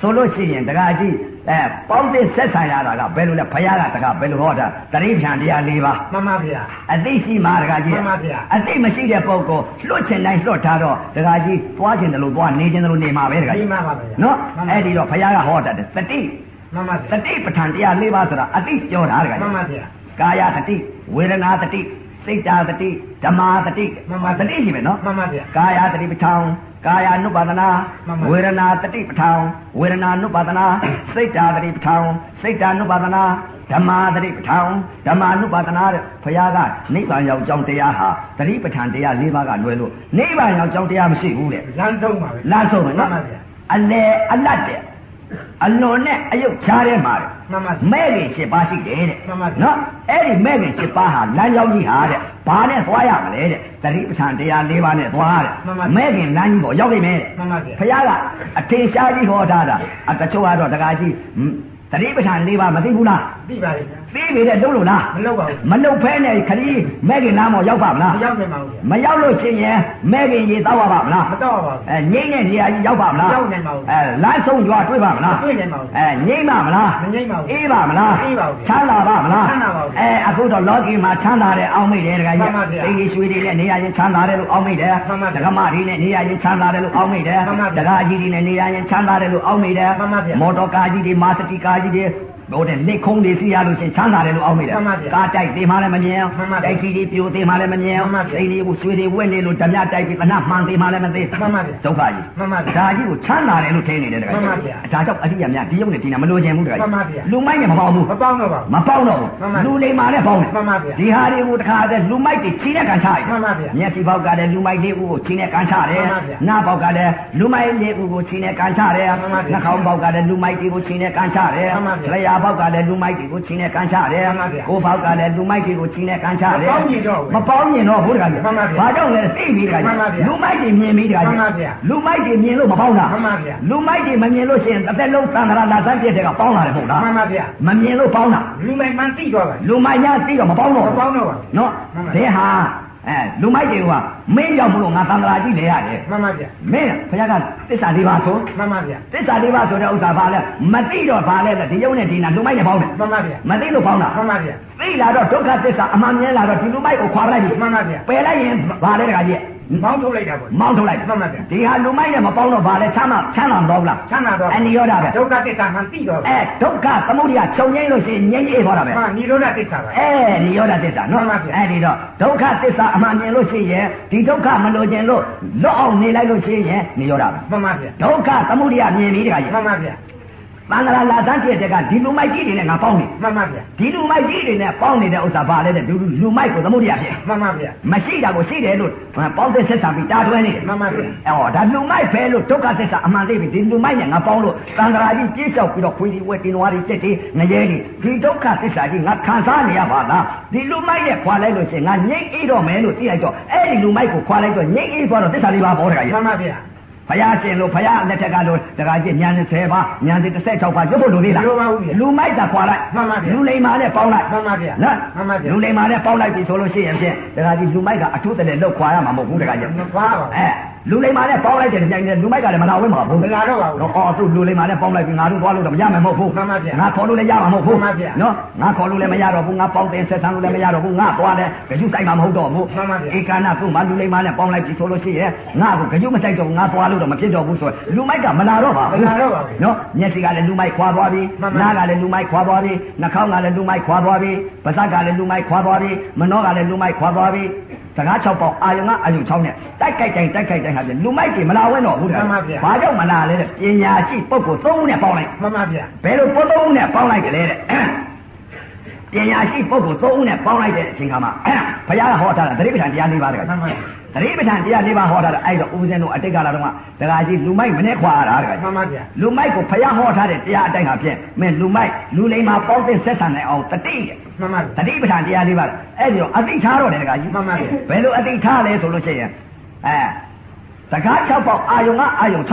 ဆိုလို့ရှိရင်တရားကြီးအဲပေါင်းတဲ့ဆက်ဆံရတာကဘယ်လိုလဲဘုရားကတကားဘယ်လိုဟောတာတတိပဋ္ဌာန်တရား၄ပါးမှန်ပါဗျာအသိရှိမှတရားကြီးမှန်ပါဗျာအသိမရှိတဲ့ပုဂ္ဂိုလ်လွတ်ချင်တိုင်းလွတ်ထားတော့တရားကြီးသွားခြင်းတယ်လို့သွားနေခြင်းတယ်လို့နေမှာပဲတရားကြီးမှန်ပါဗျာနော်အဲ့ဒီတော့ဘုရားကဟောတတ်တယ်တတိမှန်ပါဗျာတတိပဋ္ဌာန်တရား၄ပါးဆိုတာအသိပြောတာတရားကြီးမှန်ပါဗျာကာယတတိဝေဒနာတတိစိတ်ဓာတတိဓမ္မာတတိမှန်ပါတတိရှိမယ်နော်မှန်ပါဗျာကာယတတိပဋ္ဌာန်ကာယ ानु ပါဒနာဝေဒနာတတိပဋ္ဌာန်ဝေဒနာ ानु ပါဒနာစိတ်ဓာတတိပဋ္ဌာန်စိတ်ဓာ ानु ပါဒနာဓမ္မာတတိပဋ္ဌာန်ဓမ္မာ ानु ပါဒနာတဲ့ဘုရားကနိဗ္ဗာန်ရောက်ကြောင်းတရားဟာတတိပဋ္ဌာန်တရား၄ပါးကလွယ်လို့နိဗ္ဗာန်ရောက်ကြောင်းတရားမရှိဘူးတဲ့လမ်းဆုံးပါပဲလမ်းဆုံးပဲနော်အလေအလတ်တဲ့အလွန်နဲ့အယုတ်ချားထဲမှာတဲ့မဲ့ခင်၈ပါးရှိတယ်တဲ့နော်အဲ့ဒီမဲ့ခင်၈ပါးဟာလမ်းကြောင်းကြီးဟာတဲ့ဘာနဲ့သွားရမလဲတဲ့တတိပဋ္ဌာန်တရား၄ပါးနဲ့သွားတဲ့မဲ့ခင်လမ်းကြီးပေါ်ရောက်နေမယ်တဲ့ဘုရားကအထင်ရှားကြီးဟောထားတာအတချို့ကတော့တကားကြီးတတိပဋ္ဌာန်၄ပါးမသိဘူးလားသိပါရဲ့သိပြီတဲ့လုံးလို့လားမလုပ်ပါဘူးမလုပ်ဖဲနဲ့ခရီးမဲ့ခင်လမ်းပေါ်ရောက်ပါမလားမရောက်နိုင်ပါဘူးမရောက်လို့ရှိရင်မဲ့ခင်ရေတောက်ပါမလားမတောက်ပါဘူးအဲငိမ့်တဲ့နေရာကြီးရောက်ပါမလားရောက်နိုင်ပါဘူးအဲလမ်းဆုံးရွာတွေ့ပါမလားတွေ့နိုင်ပါဘူးအဲငိမ့်ပါမလားမငိမ့်ပါဘူးအေးပါမလားအေးပါဘူးချမ်းသာပါမလားချမ်းသာပါဘူးအဲအခုတော့လောကီမှာချမ်းသာတဲ့အောင်းမိတယ်တကယ်ကြီးသိကြီးရွှေတွေနဲ့နေရာချင်းချမ်းသာတယ်လို့အောင်းမိတယ်ဒကမတွေနဲ့နေရာချင်းချမ်းသာတယ်လို့အောင်းမိတယ်ဒကာကြီးတွေနဲ့နေရာချင်းချမ်းသာတယ်လို့အောင်းမိတယ်မော်တော်ကားကြီးတွေမာစတီကားကြီးတွေဟိုတဲ့လက်ခုံးတွေစီရလို့ချင်းချမ်းသာတယ်လို့အောက်မိတယ်ကားတိုက်သေးမှလည်းမမြင်တိုက်ကြီးတွေပြိုသေးမှလည်းမမြင်စိတ်တွေကိုဆွေတွေဝက်နေလို့ဓမြတိုက်ပြီးသနာမှန်သေးမှလည်းမသိဒုက္ခကြီးဒါကြီးကိုချမ်းသာတယ်လို့ထင်နေတယ်တကယ်ဒါကြောင့်အရိယာများဒီရုပ်နဲ့ဒီနာမလို့ခြင်းဘူးတကယ်လူမိုက်နဲ့မပေါင်းဘူးမပေါင်းတော့ပါမပေါင်းတော့ဘူးလူလိမ္မာနဲ့ပေါင်းတယ်ဒီဟာတွေကိုတခါတည်းလူမိုက်တွေချင်းနဲ့ကန်ချရတယ်မျက်စိပေါက်ကလည်းလူမိုက်လေးဦးကိုချင်းနဲ့ကန်ချတယ်နားပေါက်ကလည်းလူမိုက်လေးဦးကိုချင်းနဲ့ကန်ချတယ်နှာခေါင်းပေါက်ကလည်းလူမိုက်တွေကိုချင်းနဲ့ကန်ချတယ်လျှာဘောက်ကလည်းလူမိုက်တွေကိုချင်းနဲ့ကန်ချတယ်ကိုယ်ဘောက်ကလည်းလူမိုက်တွေကိုချင်းနဲ့ကန်ချတယ်မပေါင်းမြင်တော့ဘူးတခါကြီးဘာကြောင့်လဲသိပြီတခါကြီးလူမိုက်တွေမြင်ပြီတခါကြီးလူမိုက်တွေမြင်လို့မပေါင်းတာလူမိုက်တွေမမြင်လို့ရှိရင်တစ်သက်လုံးသံဃာလာစမ်းပြည့်တဲ့ကပေါင်းလာတယ်ဟုတ်လားမှန်ပါဗျာမမြင်လို့ပေါင်းတာလူမိုက်မှန်သိတော့ပါလူမိုက်များသိတော့မပေါင်းတော့မပေါင်းတော့ပါနော်ဒါဟာအဲလူမိုက်တွေကမင်းရောက်မလို့ငါသံဃာကြီးလဲရတယ်မှန်ပါဗျာမင်းဘုရားကသစ္စာ၄ပါးဆိုမှန်ပါဗျာသစ္စာ၄ပါးဆိုတဲ့ဥစ္စာဘာလဲမသိတော့ဘာလဲဒီရုပ်နဲ့ဒီနာလူမိုက်နဲ့ပေါင်းတယ်မှန်ပါဗျာမသိလို့ပေါင်းတာမှန်ပါဗျာသိလာတော့ဒုက္ခသစ္စာအမှန်မြင်လာတော့ဒီလူမိုက်ကိုခွာလိုက်ပြီမှန်ပါဗျာပယ်လိုက်ရင်ဘာလဲတခါကြီးမောင်းထုတ်လိုက်တာပေါ့မောင်းထုတ်လိုက်မှန်ပါဗျာဒီဟာလူမိုက်နဲ့မပေါင်းတော့ဘာလဲချမ်းသာချမ်းသာတော့ဘူးလားချမ်းသာတော့အနိရောဓပဲဒုက္ခသစ္စာမှန်သိတော့အဲဒုက္ခသမုဒယချုပ်ငြိမ်းလို့ရှိရင်ငြိမ်းအေးသွားတာပဲမှန်နိရောဓသစ္စာပဲအဲနိရောဓသစ္စာနော်အဲဒီတော့ဒုက္ခသစ္စာအမှန်မြင်လို့ရှိရင်ဒီဒုက္ခမလိုချင်လို့လွတ်အောင်နေလိုက်လို့ရှိရင်နိရောဓပဲမှန်ပါဗျာဒုက္ခသမုဒယမြင်ပြီတခါကြီးမှန်ပါဗျာသံဃာလာစမ်းပြည့်တဲ့ကဒီလူမိုက်ကြီးတွေနဲ့ငါပေါင်းနေမှန်ပါဗျာဒီလူမိုက်ကြီးတွေနဲ့ပေါင်းနေတဲ့ဥစ္စာဘာလဲတဲ့လူလူမိုက်ကိုသမုဒိယဖြစ်မှန်ပါဗျာမရှိတာကိုရှိတယ်လို့ပေါင်းတဲ့ဆက်ဆံပြီးတားတွဲနေတယ်မှန်ပါဗျာအော်ဒါလူမိုက်ပဲလို့ဒုက္ခသစ္စာအမှန်သိပြီဒီလူမိုက်နဲ့ငါပေါင်းလို့သံဃာကြီးပြေးလျှောက်ပြီးတော့ခွေးဒီဝက်တင်ဝါတွေစက်တွေငရဲတွေဒီဒုက္ခသစ္စာကြီးငါခံစားနေရပါလားဒီလူမိုက်နဲ့ခွာလိုက်လို့ရှိရင်ငါငြိမ့်အေးတော့မယ်လို့သိလိုက်တော့အဲ့ဒီလူမိုက်ကိုခွာလိုက်တော့ငြိမ့်အေးသွားတော့သစ္စာလေးပါးပေါ်တခါကြီးမှန်ပါဗျာဘုရားရှင်လို့ဘုရားလက်ထက်ကလို့တခါကြီးညာဆယ်ပါညာ၁၆ပါရုပ်ဖို့လိုသေးလားလူမိုက်တာခွာလိုက်လူလိမ္မာနဲ့ပေါင်းလိုက်မှန်ပါဗျာနော်လူလိမ္မာနဲ့ပေါင်းလိုက်ပြီဆိုလို့ရှိရင်ဖြင့်တခါကြီးလူမိုက်ကအထူးတည်းလောက်ခွာရမှာမဟုတ်ဘူးတခါကြီးမခွာပါအဲလူလိမ္မာနဲ့ပေါင်းလိုက်တဲ့ကြိုင်နဲ့လူမိုက်ကလည်းမလာဝဲမှာဘူးမလာတော့ပါဘူးနော်အော်သူလူလိမ္မာနဲ့ပေါင်းလိုက်ပြီငါတို့သွားလို့တော့မရမှာမဟုတ်ဘူးမှန်ပါဗျာငါခေါ်လို့လည်းရမှာမဟုတ်ဘူးမှန်ပါဗျာနော်ငါခေါ်လို့လည်းမရတော့ဘူးငါပေါင်းတင်ဆက်ဆံလို့လည်းမရတော့ဘူးငါသွားတယ်ကြွဆိုင်မှာမဟုတ်တော့ဘူးမှန်ပါဗျာဧကနာသူ့မှာလူလိမ္မာနဲ့ပေါင်းလိုက်ပြီဆိုလို့ရှိရင်ငါကကြွမဆိုင်တော့ငါသွားလို့တော့မဖြစ်တော့ဘူးဆိုလူမိုက်ကမလာတော့ပါဘူးမလာတော့ပါဘူးနော်မျက်စိကလည်းလူမိုက်ခွာသွားပြီနားကလည်းလူမိုက်ခွာသွားပြီနှာခေါင်းကလည်းလူမိုက်ခွာသွားပြီပါးစပ်ကလည်းလူမိုက်ခွာသွားပြီမနှောကလည်းလူမိုက်ခွာသွားပြီစကား၆ပေါက်အာယုံကအာယုံ၆နဲ့တိုက်ကြိုက်တိုင်းတိုက်ကြိုက်တိုင်းဟာပြလူမိုက်တွေမလာဝဲတော့ဘူးတဲ့မှန်ပါဗျာဘာကြောင့်မလာလဲတဲ့ပညာရှိပုဂ္ဂိုလ်သုံးဦးနဲ့ပေါင်းလိုက်မှန်ပါဗျာဘယ်လိုပုဂ္ဂိုလ်သုံးဦးနဲ့ပေါင်းလိုက်ကြလဲတဲ့ပညာရှိပုဂ္ဂိုလ်သုံးဦးနဲ့ပေါင်းလိုက်တဲ့အချိန်ခါမှာဘုရားကဟောထားတာသတိပဋ္ဌာန်တရား၄ပါးတဲ့မှန်ပါသတိပဋ္ဌာန်တရား၄ပါးဟောထားတာအဲ့တော့ဦးဇင်းတို့အတိတ်ကလာတော့ကဒကာကြီးလူမိုက်မနဲ့ခွာရတာဒကာကြီးမှန်ပါဗျာလူမိုက်ကိုဘုရားဟောထားတဲ့တရားအတိုင်းဟာဖြင့်မင်းလူမိုက်လူလိမ္မာပေါင်းတဲ့ဆက်ဆံနိုင်အောင်တတိမှန်ပါသတိပဋ္ဌာန်တရား၄ပါးအဲ့ဒီတော့အတိထားတော့တယ်ဒကာကြီးမှန်ပါဗျာဘယ်လိုအတိထားလဲဆိုလို့ရှိရင်အဲစကား၆ပေါက်အာယုံကအာယုံ၆နဲ့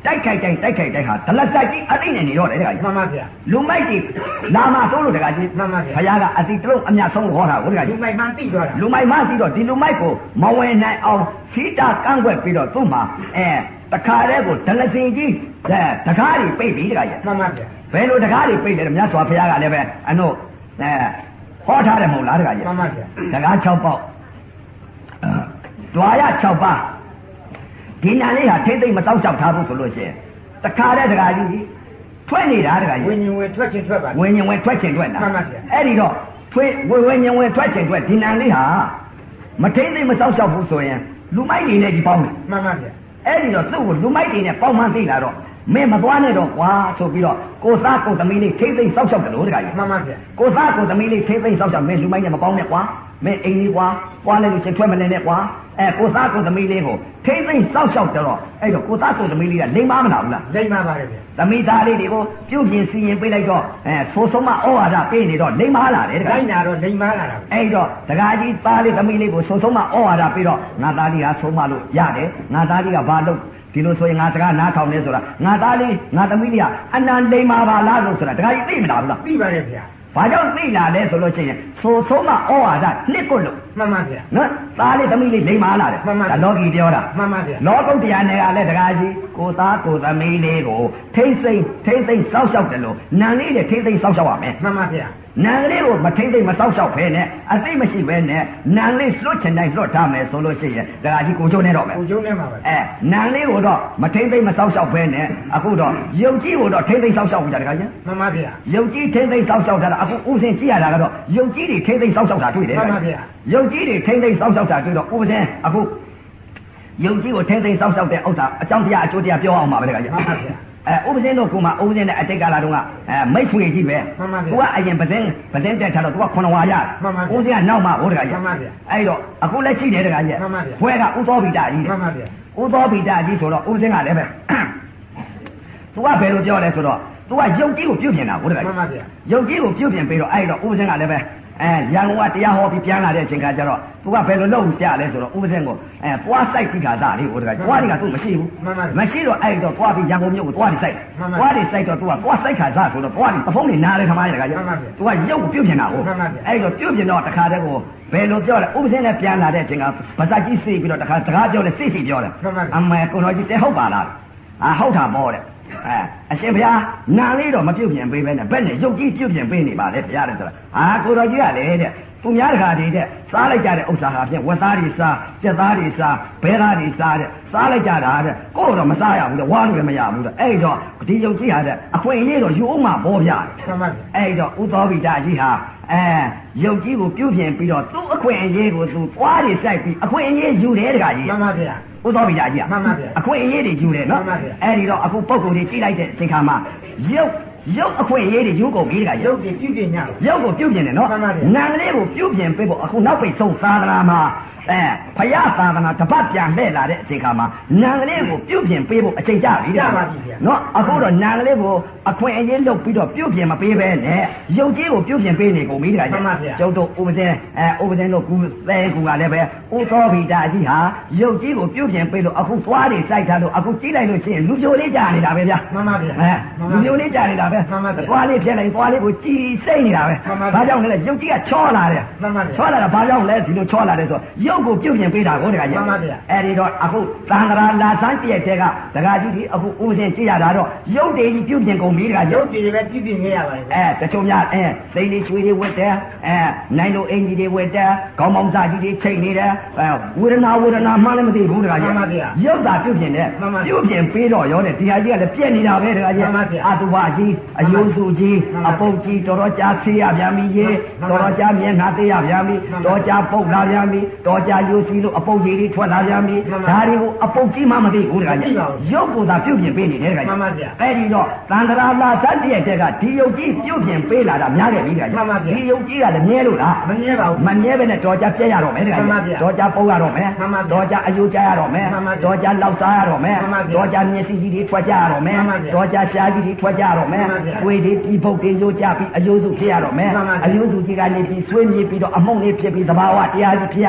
တိုက်ခိုက်တိုင်းတိုက်ခိုက်တိုင်းဟာဒလဆိုင်ကြီးအသိနဲ့နေတော့တယ်တခါကြီးမှန်ပါဗျာလူမိုက်ကြီးလာမဆိုးလို့တခါကြီးမှန်ပါဗျာဘုရားကအသိတလုံးအမြတ်ဆုံးဟောတာကိုတခါကြီးလူမိုက်မှန်သိတော့တာလူမိုက်မှသိတော့ဒီလူမိုက်ကိုမဝင်နိုင်အောင်စီတာကန့်ွက်ပြီးတော့သူ့မှာအဲတခါတည်းကိုဒလစင်ကြီးအဲတကားတွေပိတ်ပြီးတခါကြီးမှန်ပါဗျာဘယ်လိုတကားတွေပိတ်လဲမြတ်စွာဘုရားကလည်းပဲအနို့အဲဟောထားတယ်မဟုတ်လားတခါကြီးမှန်ပါဗျာတကား၆ပေါက်ဒွါရ၆ပါးဒီနာလေးဟာထိမ့်သိမ့်မတောက်လျှောက်ထားဘူးဆိုလို့ရှိရင်တခါတည်းတခါကြီးထွက်နေတာတခါကြီးဝင်းញင်ဝင်ထွက်ခြင်းထွက်ပါဝင်းញင်ဝင်ထွက်ခြင်းထွက်တာမှန်ပါဗျာအဲ့ဒီတော့ထွေးဝင်းញင်ဝင်ထွက်ခြင်းထွက်ဒီနာလေးဟာမထိမ့်သိမ့်မတောက်လျှောက်ဘူးဆိုရင်လူမိုက်တွေနဲ့ဒီပေါင်းတယ်မှန်ပါဗျာအဲ့ဒီတော့သူ့ကိုလူမိုက်တွေနဲ့ပေါင်းမှန်းသိလာတော့မင်းမသွားနဲ့တော့ကွာဆိုပြီးတော့ကိုသားကိုသမီးလေးထိမ့်သိမ့်စောက်ရှောက်တယ်လို့တခါကြီးမှန်ပါဗျာကိုသားကိုသမီးလေးထိမ့်သိမ့်စောက်ရှောက်မင်းလူမိုက်နဲ့မပေါင်းနဲ့ကွာမင်းအိမ်လေးကွာပွားလိုက်လို့ချင်းထွက်မလဲနဲ့ကွာအဲကိုသားကိုသမီးလေးကိုထိမ့်သိမ့်စောက်ရှောက်တော့အဲ့တော့ကိုသားကိုသမီးလေးကလိမ့်မမနာဘူးလားလိမ့်ပါပါတယ်ဗျသမီးသားလေးတွေကိုပြုတ်ပြင်စီရင်ပေးလိုက်တော့အဲဆိုဆုံးမဩဝါဒပေးနေတော့လိမ့်မလာတယ်တခါလိမ့်နာတော့လိမ့်မလာတာအဲ့တော့ဒကာကြီးသားလေးသမီးလေးကိုဆိုဆုံးမဩဝါဒပေးတော့ငါသားလေးဟာဆုံးမလို့ရတယ်ငါသားလေးကဘာလုပ်ဒီလိုဆိုရင်ငါစကားနားထောင်နေဆိုတာငါသားလေးငါသမီးလေးကအနန္လိမ္မာပါလားလို့ဆိုတာဒကာကြီးသိမလားဘူးလားသိပါတယ်ဗျာဘာကြောင့်သိလာလဲဆိုလို့ရှိရင်ဆိုဆုံးမဩဝါဒနှစ်ကုတ်လို့မှန်ပါဗျာနော်သားလေးသမီးလေးလိမ္မာလာတယ်မှန်ပါဒါလောကီပြောတာမှန်ပါဗျာလောကုတ္တရာနယ်ကလည်းဒကာကြီးကိုသားကိုသမီးလေးကိုထိမ့်သိမ့်ထိမ့်သိမ့်စောက်ရှောက်တယ်လို့နန်လေးတွေထိမ့်သိမ့်စောက်ရှောက်ရမယ်မှန်ပါဗျာနန်လေးကိုမထိမ့်သိမ့်မစောက်ရှောက်ဖဲနဲ့အသိမရှိပဲနဲ့နန်လေးလွတ်ချင်တိုင်းလွတ်ထားမယ်ဆိုလို့ရှိရင်ဒကာကြီးကိုကျုံနေတော့မယ်ကိုကျုံနေမှာပဲအဲနန်လေးကိုတော့မထိမ့်သိမ့်မစောက်ရှောက်ဖဲနဲ့အခုတော့ရုပ်ကြီးကိုတော့ထိမ့်သိမ့်စောက်ရှောက်ကြဒကာကြီးမှန်ပါဗျာရုပ်ကြီးထိမ့်သိမ့်စောက်ရှောက်တာအခုဥစဉ်ကြည့်ရတာကတော့ရုပ်ကြီးတွေထိမ့်သိမ့်စောက်ရှောက်တာတွေ့တယ်မှန်ပါဗျာရုပ်ကြီးတွေထိမ့်သိမ့်စောက်ရှောက်တာတွေ့တော့ဥစဉ်အခုရုပ်ကြီးကိုထိမ့်သိမ့်စောက်ရှောက်တဲ့ဥစ္စာအကြောင်းတရားအကျိုးတရားပြောအောင်ပါပဲဒကာကြီးမှန်ပါဗျာအဲဥပဇင်းတို့ကမှဥပဇင်းနဲ့အတိတ်ကာလတုန်းကအဲမိတ်ဆွေကြီးပဲသူကအရင်ပဇင်းပဇင်းတက်ထားတော့သူကခုနဝါရဥပဇင်းကနောက်မှဟိုတကကြီးအဲ့တော့အခုလက်ရှိတယ်တကကြီးဘွဲကဥသောဘိတာကြီးတယ်ဥသောဘိတာကြီးဆိုတော့ဥပဇင်းကလည်းပဲသူကဘယ်လိုပြောလဲဆိုတော့သူကရုပ်ကြီးကိုပြုတ်ပြင်တာဟိုတကကြီးရုပ်ကြီးကိုပြုတ်ပြင်ပြီးတော့အဲ့တော့ဥပဇင်းကလည်းပဲအဲရန်ကုန်ကတရားဟောပြီးပြန်လာတဲ့အချိန်ခါကျတော့သူကဘယ်လိုလုပ်ကြလဲဆိုတော့ဥပဇင်းကိုအဲပွားဆိုင်ပြီးခါသားလေးဟိုတကပွားတွေကသူ့မရှိဘူးမရှိတော့အဲ့တော့ပွားပြီးရန်ကုန်မြို့ကိုပွားတွေစိုက်ပွားတွေစိုက်တော့သူကပွားစိုက်ခါသားဆိုတော့ပွားတွေသဖုံးတွေနားတယ်ခမားရတကကြီးသူကရုပ်ကိုပြုတ်ပြင်တာဟိုအဲ့တော့ပြုတ်ပြင်တော့တခါတည်းကိုဘယ်လိုပြောလဲဥပဇင်းနဲ့ပြန်လာတဲ့အချိန်ကဗဇက်ကြီးစိတ်ပြီးတော့တခါစကားပြောလဲစိတ်စိတ်ပြောတယ်အမေကိုတော်ကြီးတဲဟုတ်ပါလားအာဟုတ်တာပေါ့တဲ့အဲအရှင်ဘုရားနာလေးတော့မပြုတ်ပြင်ပေးပဲနဲ့ဘယ်နဲ့ရုပ်ကြီးပြုတ်ပြင်ပေးနေပါလေဘုရားတဲ့ဆိုတာအာကိုတော်ကြီးကလေတဲ့သူများတကာတွေတဲ့စားလိုက်ကြတဲ့ဥစ္စာဟာဖြင့်ဝက်သားတွေစားကြက်သားတွေစားဘဲသားတွေစားတဲ့စားလိုက်ကြတာတဲ့ကိုတော့မစားရဘူးတဲ့ဝါလို့လည်းမရဘူးတဲ့အဲ့တော့ဒီရုပ်ကြီးဟာတဲ့အခွင့်အရေးတော့ယူအောင်မှာပေါ်ပြတယ်အဲ့တော့ဥသောဘိတာကြီးဟာအဲရုပ်ကြီးကိုပြုတ်ပြင်ပြီးတော့သူ့အခွင့်အရေးကိုသူသွားတွေစိုက်ပြီးအခွင့်အရေးယူတယ်တကာကြီးမှန်ပါဗျာဥသောဘိတာကြီးကမှန်ပါဗျာအခွင့်အရေးတွေယူတယ်နော်အဲ့ဒီတော့အခုပုံကိုယ်တွေကြည့်လိုက်တဲ့အချိန်ခါမှာရုပ်ရုပ်အခွင့်အရေးတွေယူကုန်ပြီးတကရုပ်တွေပြုပြင်ညရုပ်ကိုပြုပြင်တယ်နော်နာလေးကိုပြုပြင်ပေးဖို့အခုနောက်ပိတ်ဆုံးသာသနာမှာအဲဖယားသာသနာတပတ်ပြန်လှည့်လာတဲ့အချိန်ခါမှာနာလေးကိုပြုပြင်ပေးဖို့အချိန်ကြပြီတဲ့နော်အခုတော့နာလေးကိုအခွင့်အရေးလုပ်ပြီးတော့ပြုပြင်မပေးပဲနဲ့ရုပ်ကြီးကိုပြုပြင်ပေးနေကုန်ပြီတကကျုပ်တို့ဥပဇင်းအဲဥပဇင်းတို့ကူသဲကူကလည်းပဲဥသောဘိတာကြီးဟာရုပ်ကြီးကိုပြုပြင်ပေးလို့အခုသွားတွေစိုက်ထားလို့အခုကြည့်လိုက်လို့ရှိရင်လူပြိုလေးကြာနေတာပဲဗျာမှန်ပါဗျာအဲလူပြိုလေးကြာနေတာပဲသွားလေးဖြစ်လိုက်သွားလေးကိုကြည်စိတ်နေတာပဲဘာကြောင့်လဲရုပ်ကြီးကချောလာတယ်ချောလာတာဘာကြောင့်လဲဒီလိုချောလာတယ်ဆိုရုပ်ကိုပြုတ်ပြင်ပေးတာကိုတကကြီးအဲ့ဒီတော့အခုသံဃာလာစမ်းတည့်တဲ့ကတကကြီးဒီအခုဥစဉ်ကြည့်ရတာတော့ရုပ်တွေကြီးပြုတ်ပြင်ကုန်ပြီတကကြီးရုပ်တွေပဲပြုတ်ပြင်ခဲ့ရပါတယ်အဲတချို့များအဲစိန်လေးရွှေတွေဝတ်တယ်အဲနိုင်လိုအင်ကြီးတွေဝတ်တယ်ခေါင်းပေါင်းစားကြီးတွေချိန်နေတယ်အဲဝေဒနာဝေဒနာမှလည်းမသိဘူးတကကြီးရုပ်သာပြုတ်ပြင်တယ်ပြုတ်ပြင်ပေးတော့ရောတဲ့ဒီဟာကြီးကလည်းပြက်နေတာပဲတကကြီးအတုပါကြီးအယုံစုကြီးအပုတ်ကြီးတော်တော်ကြာဆေးရပြန်ပြီရေတော်တော်ကြာမျက်နှာသေးရပြန်ပြီတော်ကြာပုတ်လာပြန်ပြီတော်ကြာယိုစီလို့အပုတ်ကြီးတွေထွက်လာပြန်ပြီဒါတွေကိုအပုတ်ကြီးမှမသိဘူးတကကြီးရုပ်ကိုသာပြုတ်ပြင်ပေးနေတယ်တကကြီးအဲ့ဒီတော့သန္တရာလာသတ္တရဲ့တဲ့ကဒီရုပ်ကြီးပြုတ်ပြင်ပေးလာတာများခဲ့ပြီတကကြီးဒီရုပ်ကြီးကလည်းမြဲလို့လားမမြဲပါဘူးမမြဲပဲနဲ့တော်ကြာပြက်ရတော့မယ်တကကြီးတော်ကြာပုတ်ရတော့မယ်တော်ကြာအယိုကြရတော့မယ်တော်ကြာလောက်စားရတော့မယ်တော်ကြာမျက်စိကြီးတွေထွက်ကြရတော့မယ်တော်ကြာရှားကြီးတွေထွက်ကြရတော့မယ်ကိုယ်တွေပြီးပုတ်တွေရိုးကြပြီးအယိုစုဖြစ်ရတော့မယ်အယိုစုကြီးကနေပြီးဆွေးမြေပြီးတော့အမုံလေးဖြစ်ပြီးသဘာဝတရားကြီးဖြစ်ရတော့မယ်သုံး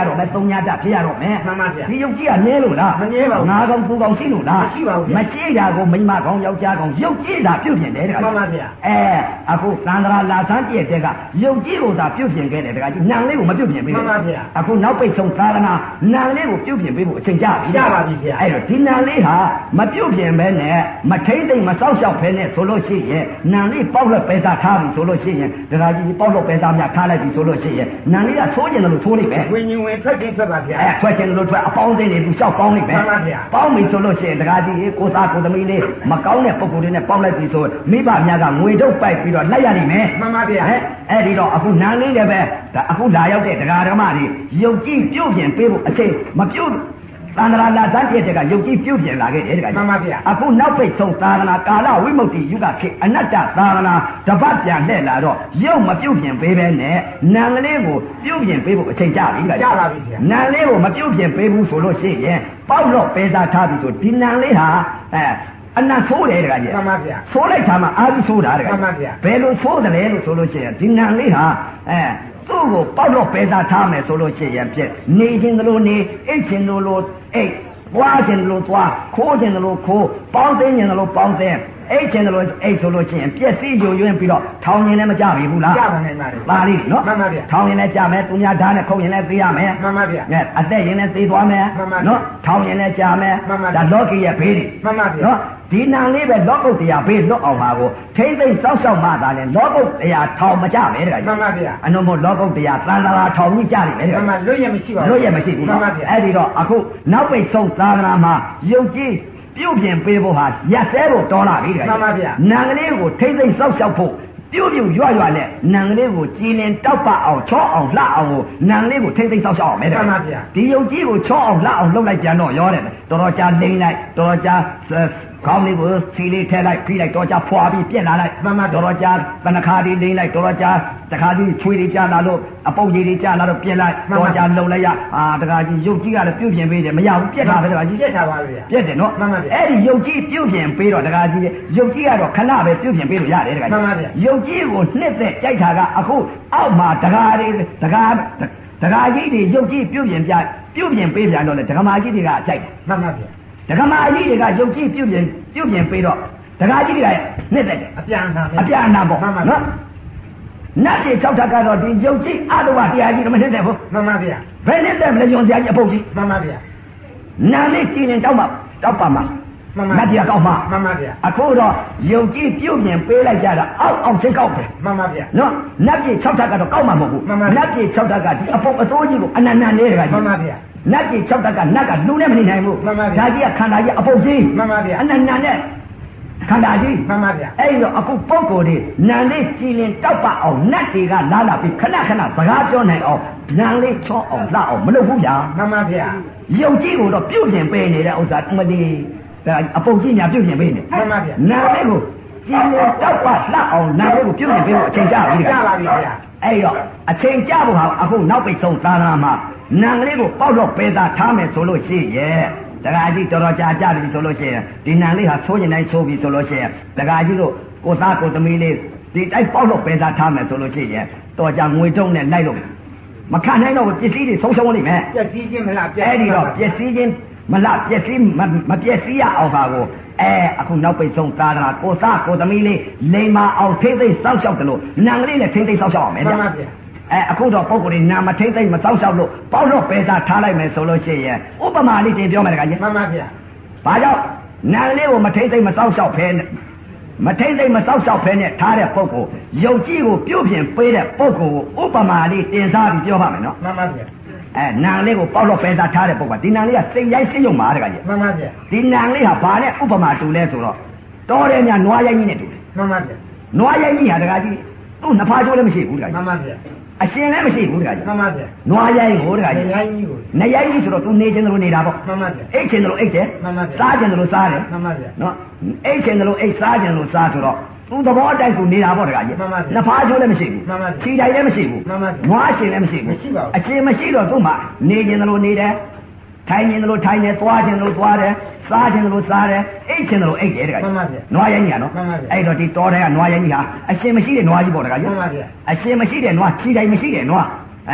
ညာတဖြစ်ရတော့မယ်မှန်ပါဗျာဒီယုတ်ကြီးကနည်းလို့လားမနည်းပါဘူးငါကောင်ပူကောင်ရှိလို့လားမရှိပါဘူးဗျာမရှိတာကိုမိမကောင်ယောက်ျားကောင်ယုတ်ကြီးတာပြုတ်ပြင်တယ်တခါမှန်ပါဗျာအဲအခုသန္တရာလာဆန်းပြည့်တဲ့ကယုတ်ကြီးကိုသာပြုတ်ပြင်ခဲ့တယ်တခါကြီးနံလေးကိုမပြုတ်ပြင်ပေးမှဘူးန်ပါဗျာအခုနောက်ပိတ်ဆုံးသာသနာနံလေးကိုပြုတ်ပြင်ပေးဖို့အချိန်ကြပြီကြပါပြီဗျာအဲ့တော့ဒီနံလေးဟာမပြုတ်ပြင်ပဲနဲ့မထိမ့်သိမ့်မစောက်ရှောက်ဖဲနဲ့ဆိုလို့ရှိရင်နံလေးပေါက်လက်ပဲသားထားပြီဆိုလို့ရှိရင်တခါကြီးပေါက်လက်ပဲသားများထားလိုက်ပြီဆိုလို့ရှိရင်နံလေးကသိုးကျင်တယ်လို့သိုးလိုက်ပဲဝิญဉ်ဝင်ထွက်ခြင်းထွက်ပါဗျာအဲထွက်ခြင်းလို့ထွက်အပေါင်းအသင်းတွေသူလျှောက်ပေါင်းလိုက်ပဲမှန်ပါဗျာပေါင်းပြီဆိုလို့ရှိရင်တခါကြီးကိုသားကိုသမီးလေးမကောင်းတဲ့ပုံကိုယ်တွေနဲ့ပေါင်းလိုက်ပြီဆိုမိဘများကငွေထုတ်ပိုက်ပြီးတော့လိုက်ရနိုင်မယ်မှန်ပါဗျာဟဲ့အဲ့ဒီတော့အခုနန်းလေးလည်းပဲဒါအခုလာရောက်တဲ့ဒကာဓမ္မတွေယုတ်ကြည်ပြုတ်ပြင်ပေးဖို့အချိန်မပြုတ်သန္တရာလာဇတ်ပြည့်တဲ့ကယုတ်ကြည်ပြုတ်ပြင်လာခဲ့တယ်တခါကြီးမှန်ပါဗျာအခုနောက်ပိတ်ဆုံးသာသနာကာလဝိမု ക്തി ယုဂခေအနတ္တသာသနာတပတ်ပြန်လှည့်လာတော့ရုပ်မပြုတ်ပြင်ပေးပဲနဲ့နန်းကလေးကိုပြုတ်ပြင်ပေးဖို့အချိန်ကြပြီတခါကြီးကြပါပြီဗျာနန်းလေးကိုမပြုတ်ပြင်ပေးဘူးဆိုလို့ရှိရင်ပေါက်တော့ပဲသားထားပြီဆိုဒီနန်းလေးဟာအဲအနတ်ဆိုးတယ်တခါကြီးမှန်ပါဗျာဆိုးလိုက်တာမှအာရုံဆိုးတာတခါမှန်ပါဗျာဘယ်လိုဆိုးတယ်လဲလို့ဆိုလို့ရှိရင်ဒီနန်းလေးဟာအဲသူ့ကိုပေါက်တော့ပဲသားထားမယ်ဆိုလို့ရှိရင်ပြည့်နေခြင်းသလိုနေအိတ်ခြင်းလိုလိုအိတ်ပွားခြင်းလိုသွားခိုးခြင်းလိုခိုးပေါင်းသိခြင်းလိုပေါင်းသိအိတ်ခြင်းလိုအိတ်ဆိုလို့ရှိရင်ပြည့်စည်ယိုယွင်းပြီးတော့ထောင်ရင်လည်းမကြပြီဘူးလားကြပါနိုင်ပါလေပါလိနော်မှန်ပါဗျာထောင်ရင်လည်းကြမယ်သူများဓာတ်နဲ့ခုံရင်လည်းသိရမယ်မှန်ပါဗျာနဲ့အသက်ရင်လည်းသိသွားမယ်မှန်ပါဗျာနော်ထောင်ရင်လည်းကြမယ်မှန်ပါဗျာဒါလောကီရဲ့ဘေးတွေမှန်ပါဗျာနော်ဒီနံလေးပဲလောကုတ်တရားဘေးလွတ်အောင်ပါကိုထိမ့်သိမ့်စောက်ရှောက်မှသာလဲလောကုတ်တရားထောင်မကြပဲတခါမှန်ပါဗျာအနုံမို့လောကုတ်တရားသံဃာထောင်ကြီးကြလိမ့်မယ်တမှခါန်ပါလွတ်ရမရှိပါဘူးလွတ်ရမရှိဘူးမှန်နော်ပါဗျာအဲ့ဒီတော့အခုနောက်ပိတ်ဆုံးသာသနာမှာယုတ်ကြည်ပြုတ်ပြင်ပေးဖို့ဟာရက်စဲဖို့တော်လာပြီတခါမှန်ပါဗျာနံကလေးကိုထိမ့်သိမ့်စောက်ရှောက်ဖို့ပြုတ်ပြုတ်ရွရွနဲ့နံကလေးကိုကြည်လင်တောက်ပအောင်ချောအောင်လှအောင်ကိုနံလေးကိုထိမ့်သိမ့်စောက်ရှောက်အောင်မယ်တမှခါန်ပါဗျာဒီယုတ်ကြီးကိုချောအောင်လှအောင်လုပ်လိုက်ကြတော့ရောတယ်တော်တော်ကြာလိမ့်လိုက်တော်တော်ကြာခေါင်းလေးကိုစီလေးထဲလိုက်ပြီးလိုက်တော်ကြာဖွာပြီးပြက်လာလိုက်မှန်ပါတော်တော်ကြာတနခါဒီလိမ့်လိုက်တော်တော်ကြာတခါကြီးချွေးတွေကြာလာလို့အပုပ်ကြီးတွေကြာလာတော့ပြက်လိုက်မှန်ပါတော်ကြာလုံလိုက်ရအာတခါကြီးယုတ်ကြီးကလည်းပြုတ်ပြင်ပေးတယ်မရဘူးပြက်တာပဲတခါကြီးပြက်တာပါဗျာပြက်တယ်နော်မှန်ပါဗျာအဲ့ဒီယုတ်ကြီးပြုတ်ပြင်ပေးတော့တခါကြီးယုတ်ကြီးကတော့ခဏပဲပြုတ်ပြင်ပေးလို့ရတယ်တခါမှန်ပါဗျာယုတ်ကြီးကိုနှစ်သက်ကြိုက်တာကအခုအောက်မှာတခါတွေတခါတခါကြီးတွေယုတ်ကြီးပြုတ်ပြင်ပြပြုတ်ပြင်ပေးပြန်တော့လေဒကမာကြီးတွေကကြိုက်တယ်မှန်ပါဗျာဒကမာကြီးတွေကယုတ်ကြီးပြုတ်ပြင်ပြုတ်ပြင်ပေးတော့ဒကာကြီးတွေကနှစ်သက်တယ်အပြန်အလှန်ပဲအပြအနာပေါ့မှန်ပါဗျာနော်နတ်ကြီး၆ထပ်ကတော့ဒီယုတ်ကြီးအတဝတရားကြီးတော့မနှစ်သက်ဘူးမှန်ပါဗျာဘယ်နှစ်သက်မလဲယုံစရာကြီးအပုပ်ကြီးမှန်ပါဗျာနာလေးကြည်ရင်တောက်မှတောက်ပါမှာမှန်ပါနတ်ကြီးကောက်မှာမှန်ပါဗျာအခုတော့ယုတ်ကြီးပြုတ်ပြင်ပေးလိုက်ကြတာအောက်အောင်ချင်းကောက်တယ်မှန်ပါဗျာနော်နတ်ကြီး၆ထပ်ကတော့ကောက်မှာမဟုတ်ဘူးမှန်ပါနတ်ကြီး၆ထပ်ကဒီအပုပ်အစိုးကြီးကိုအနန္တနေတကကြီးမှန်ပါဗျာနတ်ကြီး၆တက်ကနတ်ကလူနဲ့မနေနိုင်ဘူးမှန်ပါဗျာဒါကြီးကခန္ဓာကြီးအပုပ်ကြီးမှန်ပါဗျာအနန္တနဲ့ခန္ဓာကြီးမှန်ပါဗျာအဲ့ဒီတော့အခုပုံကိုယ်တွေနံလေးကြည်လင်တောက်ပအောင်နတ်တွေကလာလာပြီးခဏခဏစကားပြောနိုင်အောင်နံလေးချောအောင်လှအောင်မလုပ်ဘူးဗျာမှန်ပါဗျာယုံကြည်ကိုတော့ပြုတ်ပြင်ပေးနေတဲ့ဥစ္စာမလေးဒါအပုပ်ကြီးညာပြုတ်ပြင်ပေးနေမှန်ပါဗျာနံလေးကိုကြည်လင်တောက်ပလှအောင်နံလေးကိုပြုတ်ပြင်ပေးဖို့အချိန်ကြပြီကြပါပြီဗျာအဲ့တော့အချိန်ကြဖို့ဟာအခုနောက်ပိတ်ဆုံးသာသနာမှာနံကလေးကိုပေါက်တော့ပဲသာထားမယ်ဆိုလို့ရှိရဲ့တခါကြီးတော်တော်ကြာကြပြီဆိုလို့ရှိရင်ဒီနံလေးဟာဆိုးရင်တိုင်းဆိုးပြီဆိုလို့ရှိရင်တခါကြီးတို့ကိုသားကိုသမီးလေးဒီတိုက်ပေါက်တော့ပဲသာထားမယ်ဆိုလို့ရှိရင်တော်ကြာငွေတုံးနဲ့လိုက်လို့မခံနိုင်တော့ပစ္စည်းတွေဆုံးရှုံးနေမယ်ပြက်စီးခြင်းမလားပြက်အဲ့ဒီတော့ပစ္စည်းချင်းမလားပစ္စည်းမပစ္စည်းရအောင်ပါကိုအဲအခုနောက်ပိတ်ဆုံးသာသနာကိုသားကိုသမီးလေးလိမ္မာအောင်ထိမ့်သိမ့်စောက်ရှောက်တယ်လို့နံကလေးနဲ့ထိမ့်သိမ့်စောက်ရှောက်အောင်မယ်မှဗျာန်ပါဗျာအဲအခုတော့ပုံကိုယ်တွေနာမထိမ့်သိမ့်မစောက်ရှောက်လို့ပေါက်တော့ပဲသာထားလိုက်မယ်ဆိုလို့ရှိရင်ဥပမာလေးတင်ပြောမယ်တခါကြီးမှန်ပါဗျာဘာကြောင့်နံလေးကိုမထိမ့်သိမ့်မစောက်ရှောက်ဖဲနဲ့မထိမ့်သိမ့်မစောက်ရှောက်ဖဲနဲ့ထားတဲ့ပုံကိုယုတ်ကြည်ကိုပြုတ်ပြင်ပေးတဲ့ပုံကိုဥပမာလေးတင်စားပြီးပြောပါမယ်နော်မှန်ပါဗျာအဲနံလေးကိုပေါက်တော့ပဲသာထားတဲ့ပုံကဒီနံလေးကစိတ်ရိုက်စိတ်ယုံမှာတခါကြီးမှန်ပါဗျာဒီနံလေးဟာဘာနဲ့ဥပမာတူလဲဆိုတော့တော်တယ်များနွားရိုက်ကြီးနဲ့တူတယ်မှန်ပါဗျာနွားရိုက်ကြီးဟာတခါကြီးသူ့နှစ်ဖားချိုးလည်းမရှိဘူးတခါမှကြီးန်ပါဗျာအရှင်လည်းမရှိဘူးတခါကြီးမှန်ပါဗျာနွားရိုက်ကိုတခါကြီးရိုင်းကြီးကိုနေရိုက်ကြီးဆိုတော့သူနေခြင်းလို့နေတာပေါ့မှန်ပါဗျာအိတ်ခြင်းလို့အိတ်တယ်မှန်ပါဗျာစားခြင်းလို့စားတယ်မှန်ပါဗျာနော်အိတ်ခြင်းလို့အိတ်စားခြင်းလို့စားဆိုတော့သူသဘောအတိုင်းကိုနေတာပေါ့တခါကြီးမှန်ပါဗျာနှစ်ဖားချိုးလည်းမရှိဘူးမှန်ပါဗျာခြေတိုင်လည်းမရှိဘူးမှန်ပါဗျာနွားရှင်လည်းမရှိဘူးမရှိပါဘူးအရှင်မရှိတော့သူ့မှာနေခြင်းလို့နေတယ်ထိုင်ခြင်းလို့ထိုင်တယ်သွားခြင်းလို့သွားတယ်စားခြင်းလို့စားတယ်အိတ်ခြင်းလို့အိတ်တယ်တခါမှကြီးန်ပါဗျာနွားရိုက်ကြီးကနော်မှန်ပါဗျာအဲ့တော့ဒီတော်တဲ့ကနွားရိုက်ကြီးဟာအရှင်မရှိတဲ့နွားကြီးပေါ့တခါကြီးမှန်ပါဗျာအရှင်မရှိတဲ့နွားခြေတိုင်မရှိတဲ့နွားအဲ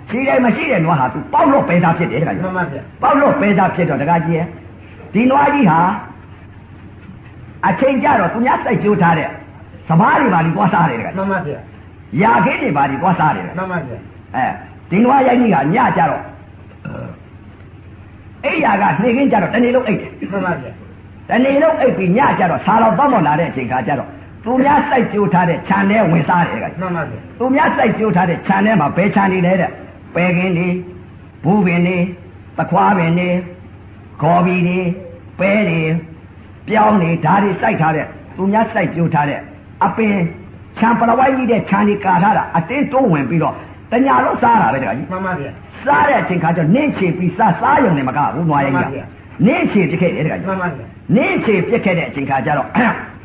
ခြေတိုင်းမရှိတဲ့နွားဟာသူပေါက်လို့ပဲသားဖြစ်တယ်တခါကြီးမှန်ပါဗျာပေါက်လို့ပဲသားဖြစ်တော့တခါကြီးရဲ့ဒီနွားကြီးဟာအချိန်ကြတော့သူများစိုက်ကြိုးထားတဲ့စပားတွေပါလိသွားစားတယ်တခါမှန်ပါဗျာရာခင်းတွေပါလိသွားစားတယ်မှန်ပါဗျာအဲဒီနွားရိုင်းကြီးကညကြတော့အိယာကနှိမ့်ခင်းကြတော့တနေ့လုံးအိတ်တယ်မှန်ပါဗျာတနေ့လုံးအိတ်ပြီးညကြတော့ဆာတော်ပေါက်မလာတဲ့အချိန်ခါကြတော့သူများစိုက်ကြိုးထားတဲ့ခြံထဲဝင်စားတယ်တခါမှန်ပါဗျာသူများစိုက်ကြိုးထားတဲ့ခြံထဲမှာဘယ်ခြံနေလဲတဲ့ပဲခင်းတွေဘူးပင်တွေသခွားပင်တွေခေါ်ဘီတွေပဲတွေပြောင်းတွေဓာတ်တွေစိုက်ထားတဲ့သူများစိုက်ကြိုးထားတဲ့အပင်ခြံပလဝိုင်းကြီးတဲ့ခြံတွေကာထားတာအတင်းတိုးဝင်ပြီးတော့တညာလုံးစားတာပဲတခါကြီးမှန်ပါဗျာစားတဲ့အချိန်ခါကျတော့နင်းချေပြီးစားစားရုံနဲ့မကဘူးနွားရိုင်းကြီးနင်းချေပြစ်ခဲ့တယ်တခါကြီးမှန်ပါဗျာနင်းချေပြစ်ခဲ့တဲ့အချိန်ခါကျတော့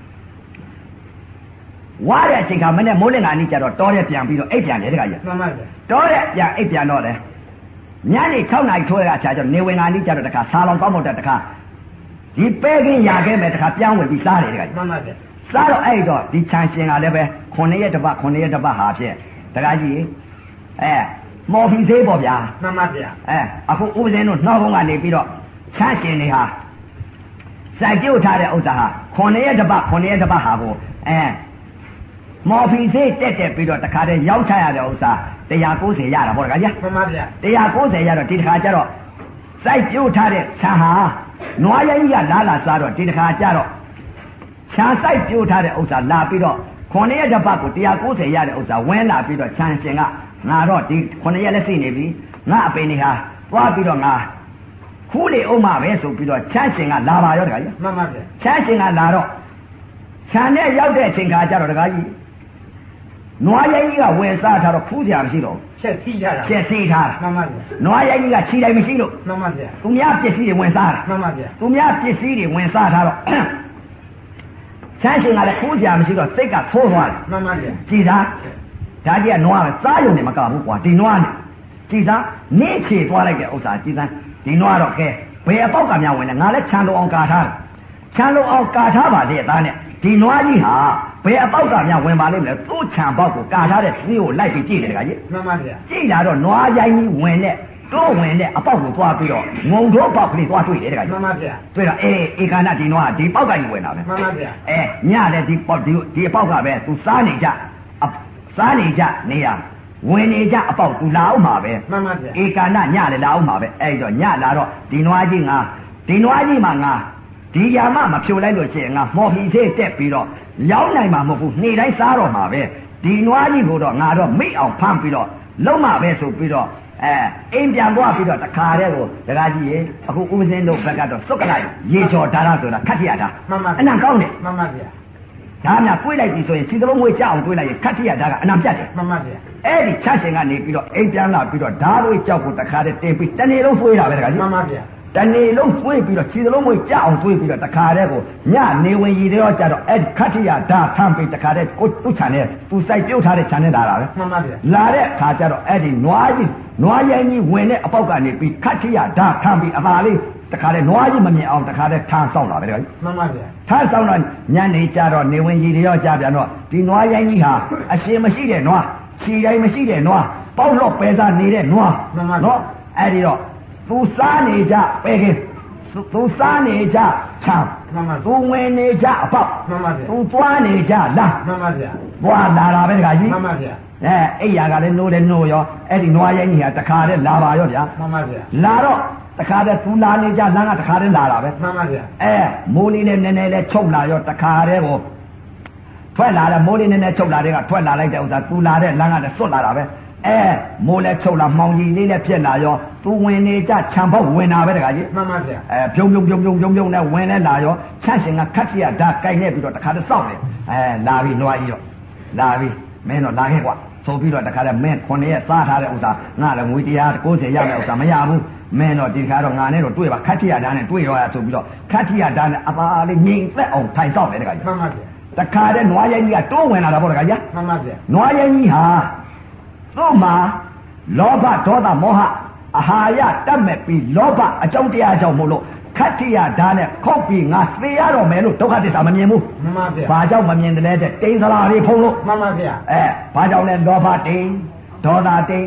ဝါတဲ့အချိန်ခါမနဲ့မိုးလင်းကအနည်းကျတော့တောတဲ့ပြန်ပြီးတော့အိပ်ပြန်တယ်တခါကြီးမှန်ပါဗျာတောတဲ့ပြန်အိပ်ပြန်တော့လေညနေ၆နာရီထိုးရတဲ့အချိန်ကျတော့နေဝင်ကအနည်းကျတော့တခါစားလောင်တောင်းတော့တဲ့တခါဒီပဲကင်းရခဲ့မယ်တခါပြန်ဝင်ပြီးစားတယ်တခါကြီးမှန်ပါဗျာစားတော့အဲ့တော့ဒီခြံရှင်ကလည်းပဲခုနှစ်ရက်တစ်ပတ်ခုနှစ်ရက်တစ်ပတ်ဟာဖြင့်တခါကြီးအဲမော်ဖီသေးပေါ့ဗျာမှန်ပါဗျာအဲအခုဦးဇင်းတို့နှောက်ကုန်းကနေပြီးတော့ခြံရှင်တွေဟာစိုက်ကြိုးထားတဲ့ဥစ္စာဟာခုနှစ်ရက်တစ်ပတ်ခုနှစ်ရက်တစ်ပတ်ဟာကိုအဲမော်ဖီသေးတက်တက်ပြီးတော့တခါတည်းရောက်ချရတဲ့ဥစ္စာတရား၉၀ရတာပေါ့တခါကြီးမှန်ပါဗျာတရား၉၀ရတော့ဒီတခါကျတော့စိုက်ကြိုးထားတဲ့ခြံဟာနွားရိုင်းကြီးကလာလာစားတော့ဒီတခါကျတော့ခြံစိုက်ကြိုးထားတဲ့ဥစ္စာလာပြီးတော့ခုနှစ်ရက်တစ်ပတ်ကိုတရား၉၀ရတဲ့ဥစ္စာဝင်းလာပြီးတော့ခြံရှင်ကငါတော့ဒီခုနှစ်ရက်လက်ရှိနေပြီငါအပင်တွေဟာသွားပြီးတော့ငါခူးလေအောင်မှာပဲဆိုပြီးတော့ခြံရှင်ကလာပါရောတခါကြီးမှန်ပါဗျာခြံရှင်ကလာတော့ခြံနဲ့ရောက်တဲ့အချိန်ခါကျတော့တခါကြီးနွားရိုင်းကြီးကဝင်စားထားတော့ခူးစရာမရှိတော့ချက်စီးထားတာချက်စီးထားတာမှန်ပါဗျာနွားရိုင်းကြီးကခြေတိုင်းမရှိလို့မှန်ပါဗျာသူများပစ္စည်းတွေဝင်စားတာမှန်ပါဗျာသူများပစ္စည်းတွေဝင်စားထားတော့ခြံရှင်ကလည်းခူးစရာမရှိတော့စိတ်ကသိုးသွားတယ်မှန်ပါဗျာကြည်သားဒါကြီးကနွားပဲစားရုံနဲ့မကဘူးကွာဒီနွားနဲ့ကြည်သားနေချေသွားလိုက်တဲ့ဥစ္စာကြည်သားဒီနွားတော့ကဲဘယ်အပေါက်ကများဝင်လဲငါလည်းခြံလုံးအောင်ကာထားတယ်ခြံလုံးအောင်ကာထားပါလေသားနဲ့ဒီနွားကြီးဟာဘယ်အပေါက်ကများဝင်ပါလိမ့်မလဲသူ့ခြံပေါက်ကိုကာထားတဲ့စီးကိုလိုက်ပြီးကြည့်တယ်တခါကြီးမှန်ပါဗျာကြည့်လာတော့နွားရိုင်းကြီးဝင်တဲ့တော့ဝင်တဲ့အပေါက်ကိုသွားပြီးတော့ငုံတော့ပေါက်ကလေးသွားတွေ့တယ်တခါကြီးမှန်ပါဗျာတွေ့တော့အေးဧကနာဒီနွားဒီပေါက်ကကြီးဝင်တာပဲမှန်ပါဗျာအဲညလည်းဒီပေါက်ဒီဒီအပေါက်ကပဲသူစားနေကြစားနေကြနေရဝင်နေကြအပေါက်သူလာအောင်မှာပဲမှန်ပါဗျာဧကနာညလည်းလာအောင်မှာပဲအဲ့တော့ညလာတော့ဒီနွားကြီးငါဒီနွားကြီးမှာငါဒီယာမမဖြိုလိုက်လို့ရှိရင်ငါမော်ဖီသေးတက်ပြီးတော့ရောက်နိုင်မှာမဟုတ်ဘူးနေ့တိုင်းစားတော့မှာပဲဒီနွားကြီးကိုတော့ငါတော့မိအောင်ဖမ်းပြီးတော့လုံးမှာပဲဆိုပြီးတော့အဲအိမ်ပြန်သွားပြီးတော့တခါတည်းကိုဒကာကြီးရေအခုဦးစင်းတို့ဘက်ကတော့စုတ်ကလိုက်ရေချော်ဒါရဆိုတာခတ်ထရတာမှန်ပါအနံကောင်းတယ်မှန်ပါဗျာဒါများတွေးလိုက်ပြီဆိုရင်ခြေသလုံးမွေးကြအောင်တွေးလိုက်ရင်ခတ်ထရတာကအနံပြတ်တယ်မှန်ပါဗျာအဲ့ဒီချက်ရှင်ကနေပြီးတော့အိမ်ပြန်လာပြီးတော့ဓာတ်တွေကြောက်ကိုတခါတည်းတင်ပြီးတနေ့လုံးတွေးတာပဲဒကာကြီးမှန်ပါဗျာတနေ့လုံးတွေးပြီးတော့ခြေသလုံးမွေးကြအောင်တွေးပြီးတော့တခါတည်းကိုညနေဝင်ရီတော့ကြတော့အဲ့ဒီခတ်ထရဓာတ်ထမ်းပြီးတခါတည်းကိုသူ့ခြံနဲ့သူစိုက်ပြုတ်ထားတဲ့ခြံနဲ့လာတာပဲမှန်ပါဗျာလာတဲ့အခါကျတော့အဲ့ဒီနွားကြီးနွားရိုင်းကြီးဝင်တဲ့အပေါက်ကနေပြီးခတ်ထရဓာတ်ထမ်းပြီးအသာလေးတခါတည်းနွားကြီးမမြင်အောင်တခါတည်းထမ်းဆောင်တာပဲတခါကြီးမှန်ပါဗျာထမ်းဆောင်တော့ညနေကြတော့နေဝင်ရီတော့ကြပြန်တော့ဒီနွားရိုင်းကြီးဟာအရှင်မရှိတဲ့နွားခြေရိုင်းမရှိတဲ့နွားပေါက်တော့ပဲစားနေတဲ့နွားနော်အဲ့ဒီတော့သူစားနေကြပဲခင်သူစားနေကြချမ်းသူဝင်နေကြအပေါက်သူသွားနေကြလားမှန်ပါဗျာသွားလာတာပဲတခါကြီးမှန်ပါဗျာအဲအိယာကလည်းနိုးတယ်နိုးရောအဲ့ဒီနွားရိုင်းကြီးဟာတခါတည်းလာပါရောဗျာမှန်ပါဗျာလာတော့တခါတည်းသူလာနေကြလမ်းကတခါတည်းလာတာပဲမှန်ပါဗျာအဲမိုးလေးနဲ့နည်းနည်းလေးချုပ်လာရောတခါတည်းကိုထွက်လာတယ်မိုးလေးနည်းနည်းချုပ်လာတဲ့ကထွက်လာလိုက်တဲ့ဥစ္စာသူလာတဲ့လမ်းကလည်းစွတ်လာတာပဲအဲမိုးလဲချုပ်လာမှောင်ကြီးလေးနဲ့ပြက်လာရောသူဝင်နေကြခြံပေါက်ဝင်တာပဲတခါကြီးမှန်ပါဗျာအဲဖြုံဖြုံဖြုံဖြုံဖြုံဖြုံနဲ့ဝင်လဲလာရောချန့်ရှင်ကခတ်ချရဓာတ်ကိုက်နေပြီးတော့တခါတည်းစောင့်တယ်အဲလာပြီနွားကြီးတော့လာပြီမင်းတော့လာခဲ့ကွာဆိုပြီးတော့တခါတည်းမင်းခုနှစ်ရက်စားထားတဲ့ဥစ္စာငါလည်းငွေတရား၉၀ရမယ့်ဥစ္စာမရဘူးမင်းတော့ဒီခါတော့ငါနဲ့တော့တွေ့ပါခတ်ချရဓာတ်နဲ့တွေ့ရောရဆိုပြီးတော့ခတ်ချရဓာတ်နဲ့အပါလေးငြိမ်သက်အောင်ထိုင်တော့တယ်တခါကြီးမှန်ပါဗျာတခါတည်းနွားရိုင်းကြီးကတိုးဝင်လာတာပေါ့တခါကြီးမှန်ပါဗျာနွားရိုင်းကြီးဟာသူ့မှာလောဘဒေါသမောဟအာဟာရတတ်မဲ့ပြီးလောဘအကြောင်းတရားကြောင့်မို့လို့ခတ္တိယဓာတ်နဲ့ခုတ်ပြီးငါသေရတော့မယ်လို့ဒုက္ခသစ္စာမမြင်ဘူးမှန်ပါဗျာဘာကြောင့်မမြင်တယ်လဲတဲ့တိန်သလားလေးဖုံးလို့မှန်ပါဗျာအဲဘာကြောင့်လဲလောဘတိန်ဒေါသတိန်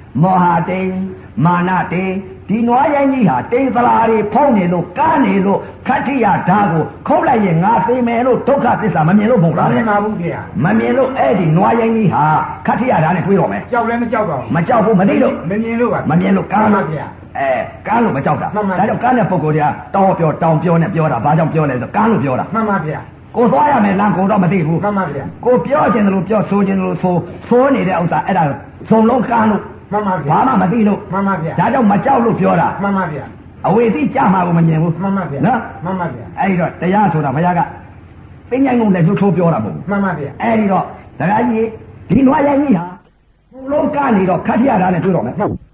မောဟတိန်မာနတိန်ဒီနွားရိုင်းကြီးဟာတိန်သလာတွေဖုံးနေလို့ကားနေလို့ခတ္ထိယဓာတ်ကိုခုတ်လိုက်ရင်ငါသိမယ်လို့ဒုက္ခသစ္စာမမြင်လို့မဟုတ်လားမမြင်ပါဘူးခင်ဗျာမမြင်လို့အဲ့ဒီနွားရိုင်းကြီးဟာခတ္ထိယဓာတ်နဲ့တွေးတော့မယ်ကြောက်လည်းမကြောက်တော့မကြောက်ဘူးမသိလို့မမြင်လို့ပါမမြင်လို့ကားမှာခင်ဗျာအဲကားလို့မကြောက်တာဒါကြောင့်ကားတဲ့ပုံကိုယ်တွေကတောင်းပြောတောင်းပြောနဲ့ပြောတာဘာကြောင့်ပြောလဲဆိုကားလို့ပြောတာမှန်ပါဗျာကိုသွားရမယ်လမ်းကုန်တော့မသိဘူးမှန်ပါဗျာကိုပြောခြင်းတယ်လို့ပြောဆိုခြင်းတယ်လို့ဆိုဆိုနေတဲ့ဥစ္စာအဲ့ဒါဇုံလုံးကားလို့မှန်ပါဗျာဘာမှမသိလို့မှန်ပါဗျာဒါကြောင့်မကြောက်လို့ပြောတာမှန်ပါဗျာအဝေသိကြမှာကိုမမြင်ဘူးမှန်ပါဗျာနော်မှန်ပါဗျာအဲ့ဒီတော့တရားဆိုတာဘုရားကပညာငုံနဲ့လှုပ်ထိုးပြောတာမဟုတ်ဘူးမှန်ပါဗျာအဲ့ဒီတော့ဒကာကြီးဒီနွားရိုင်းကြီးဟာဘုံလုံးကားနေတော့ခတ်ရတာနဲ့တွေ့တော့မယ်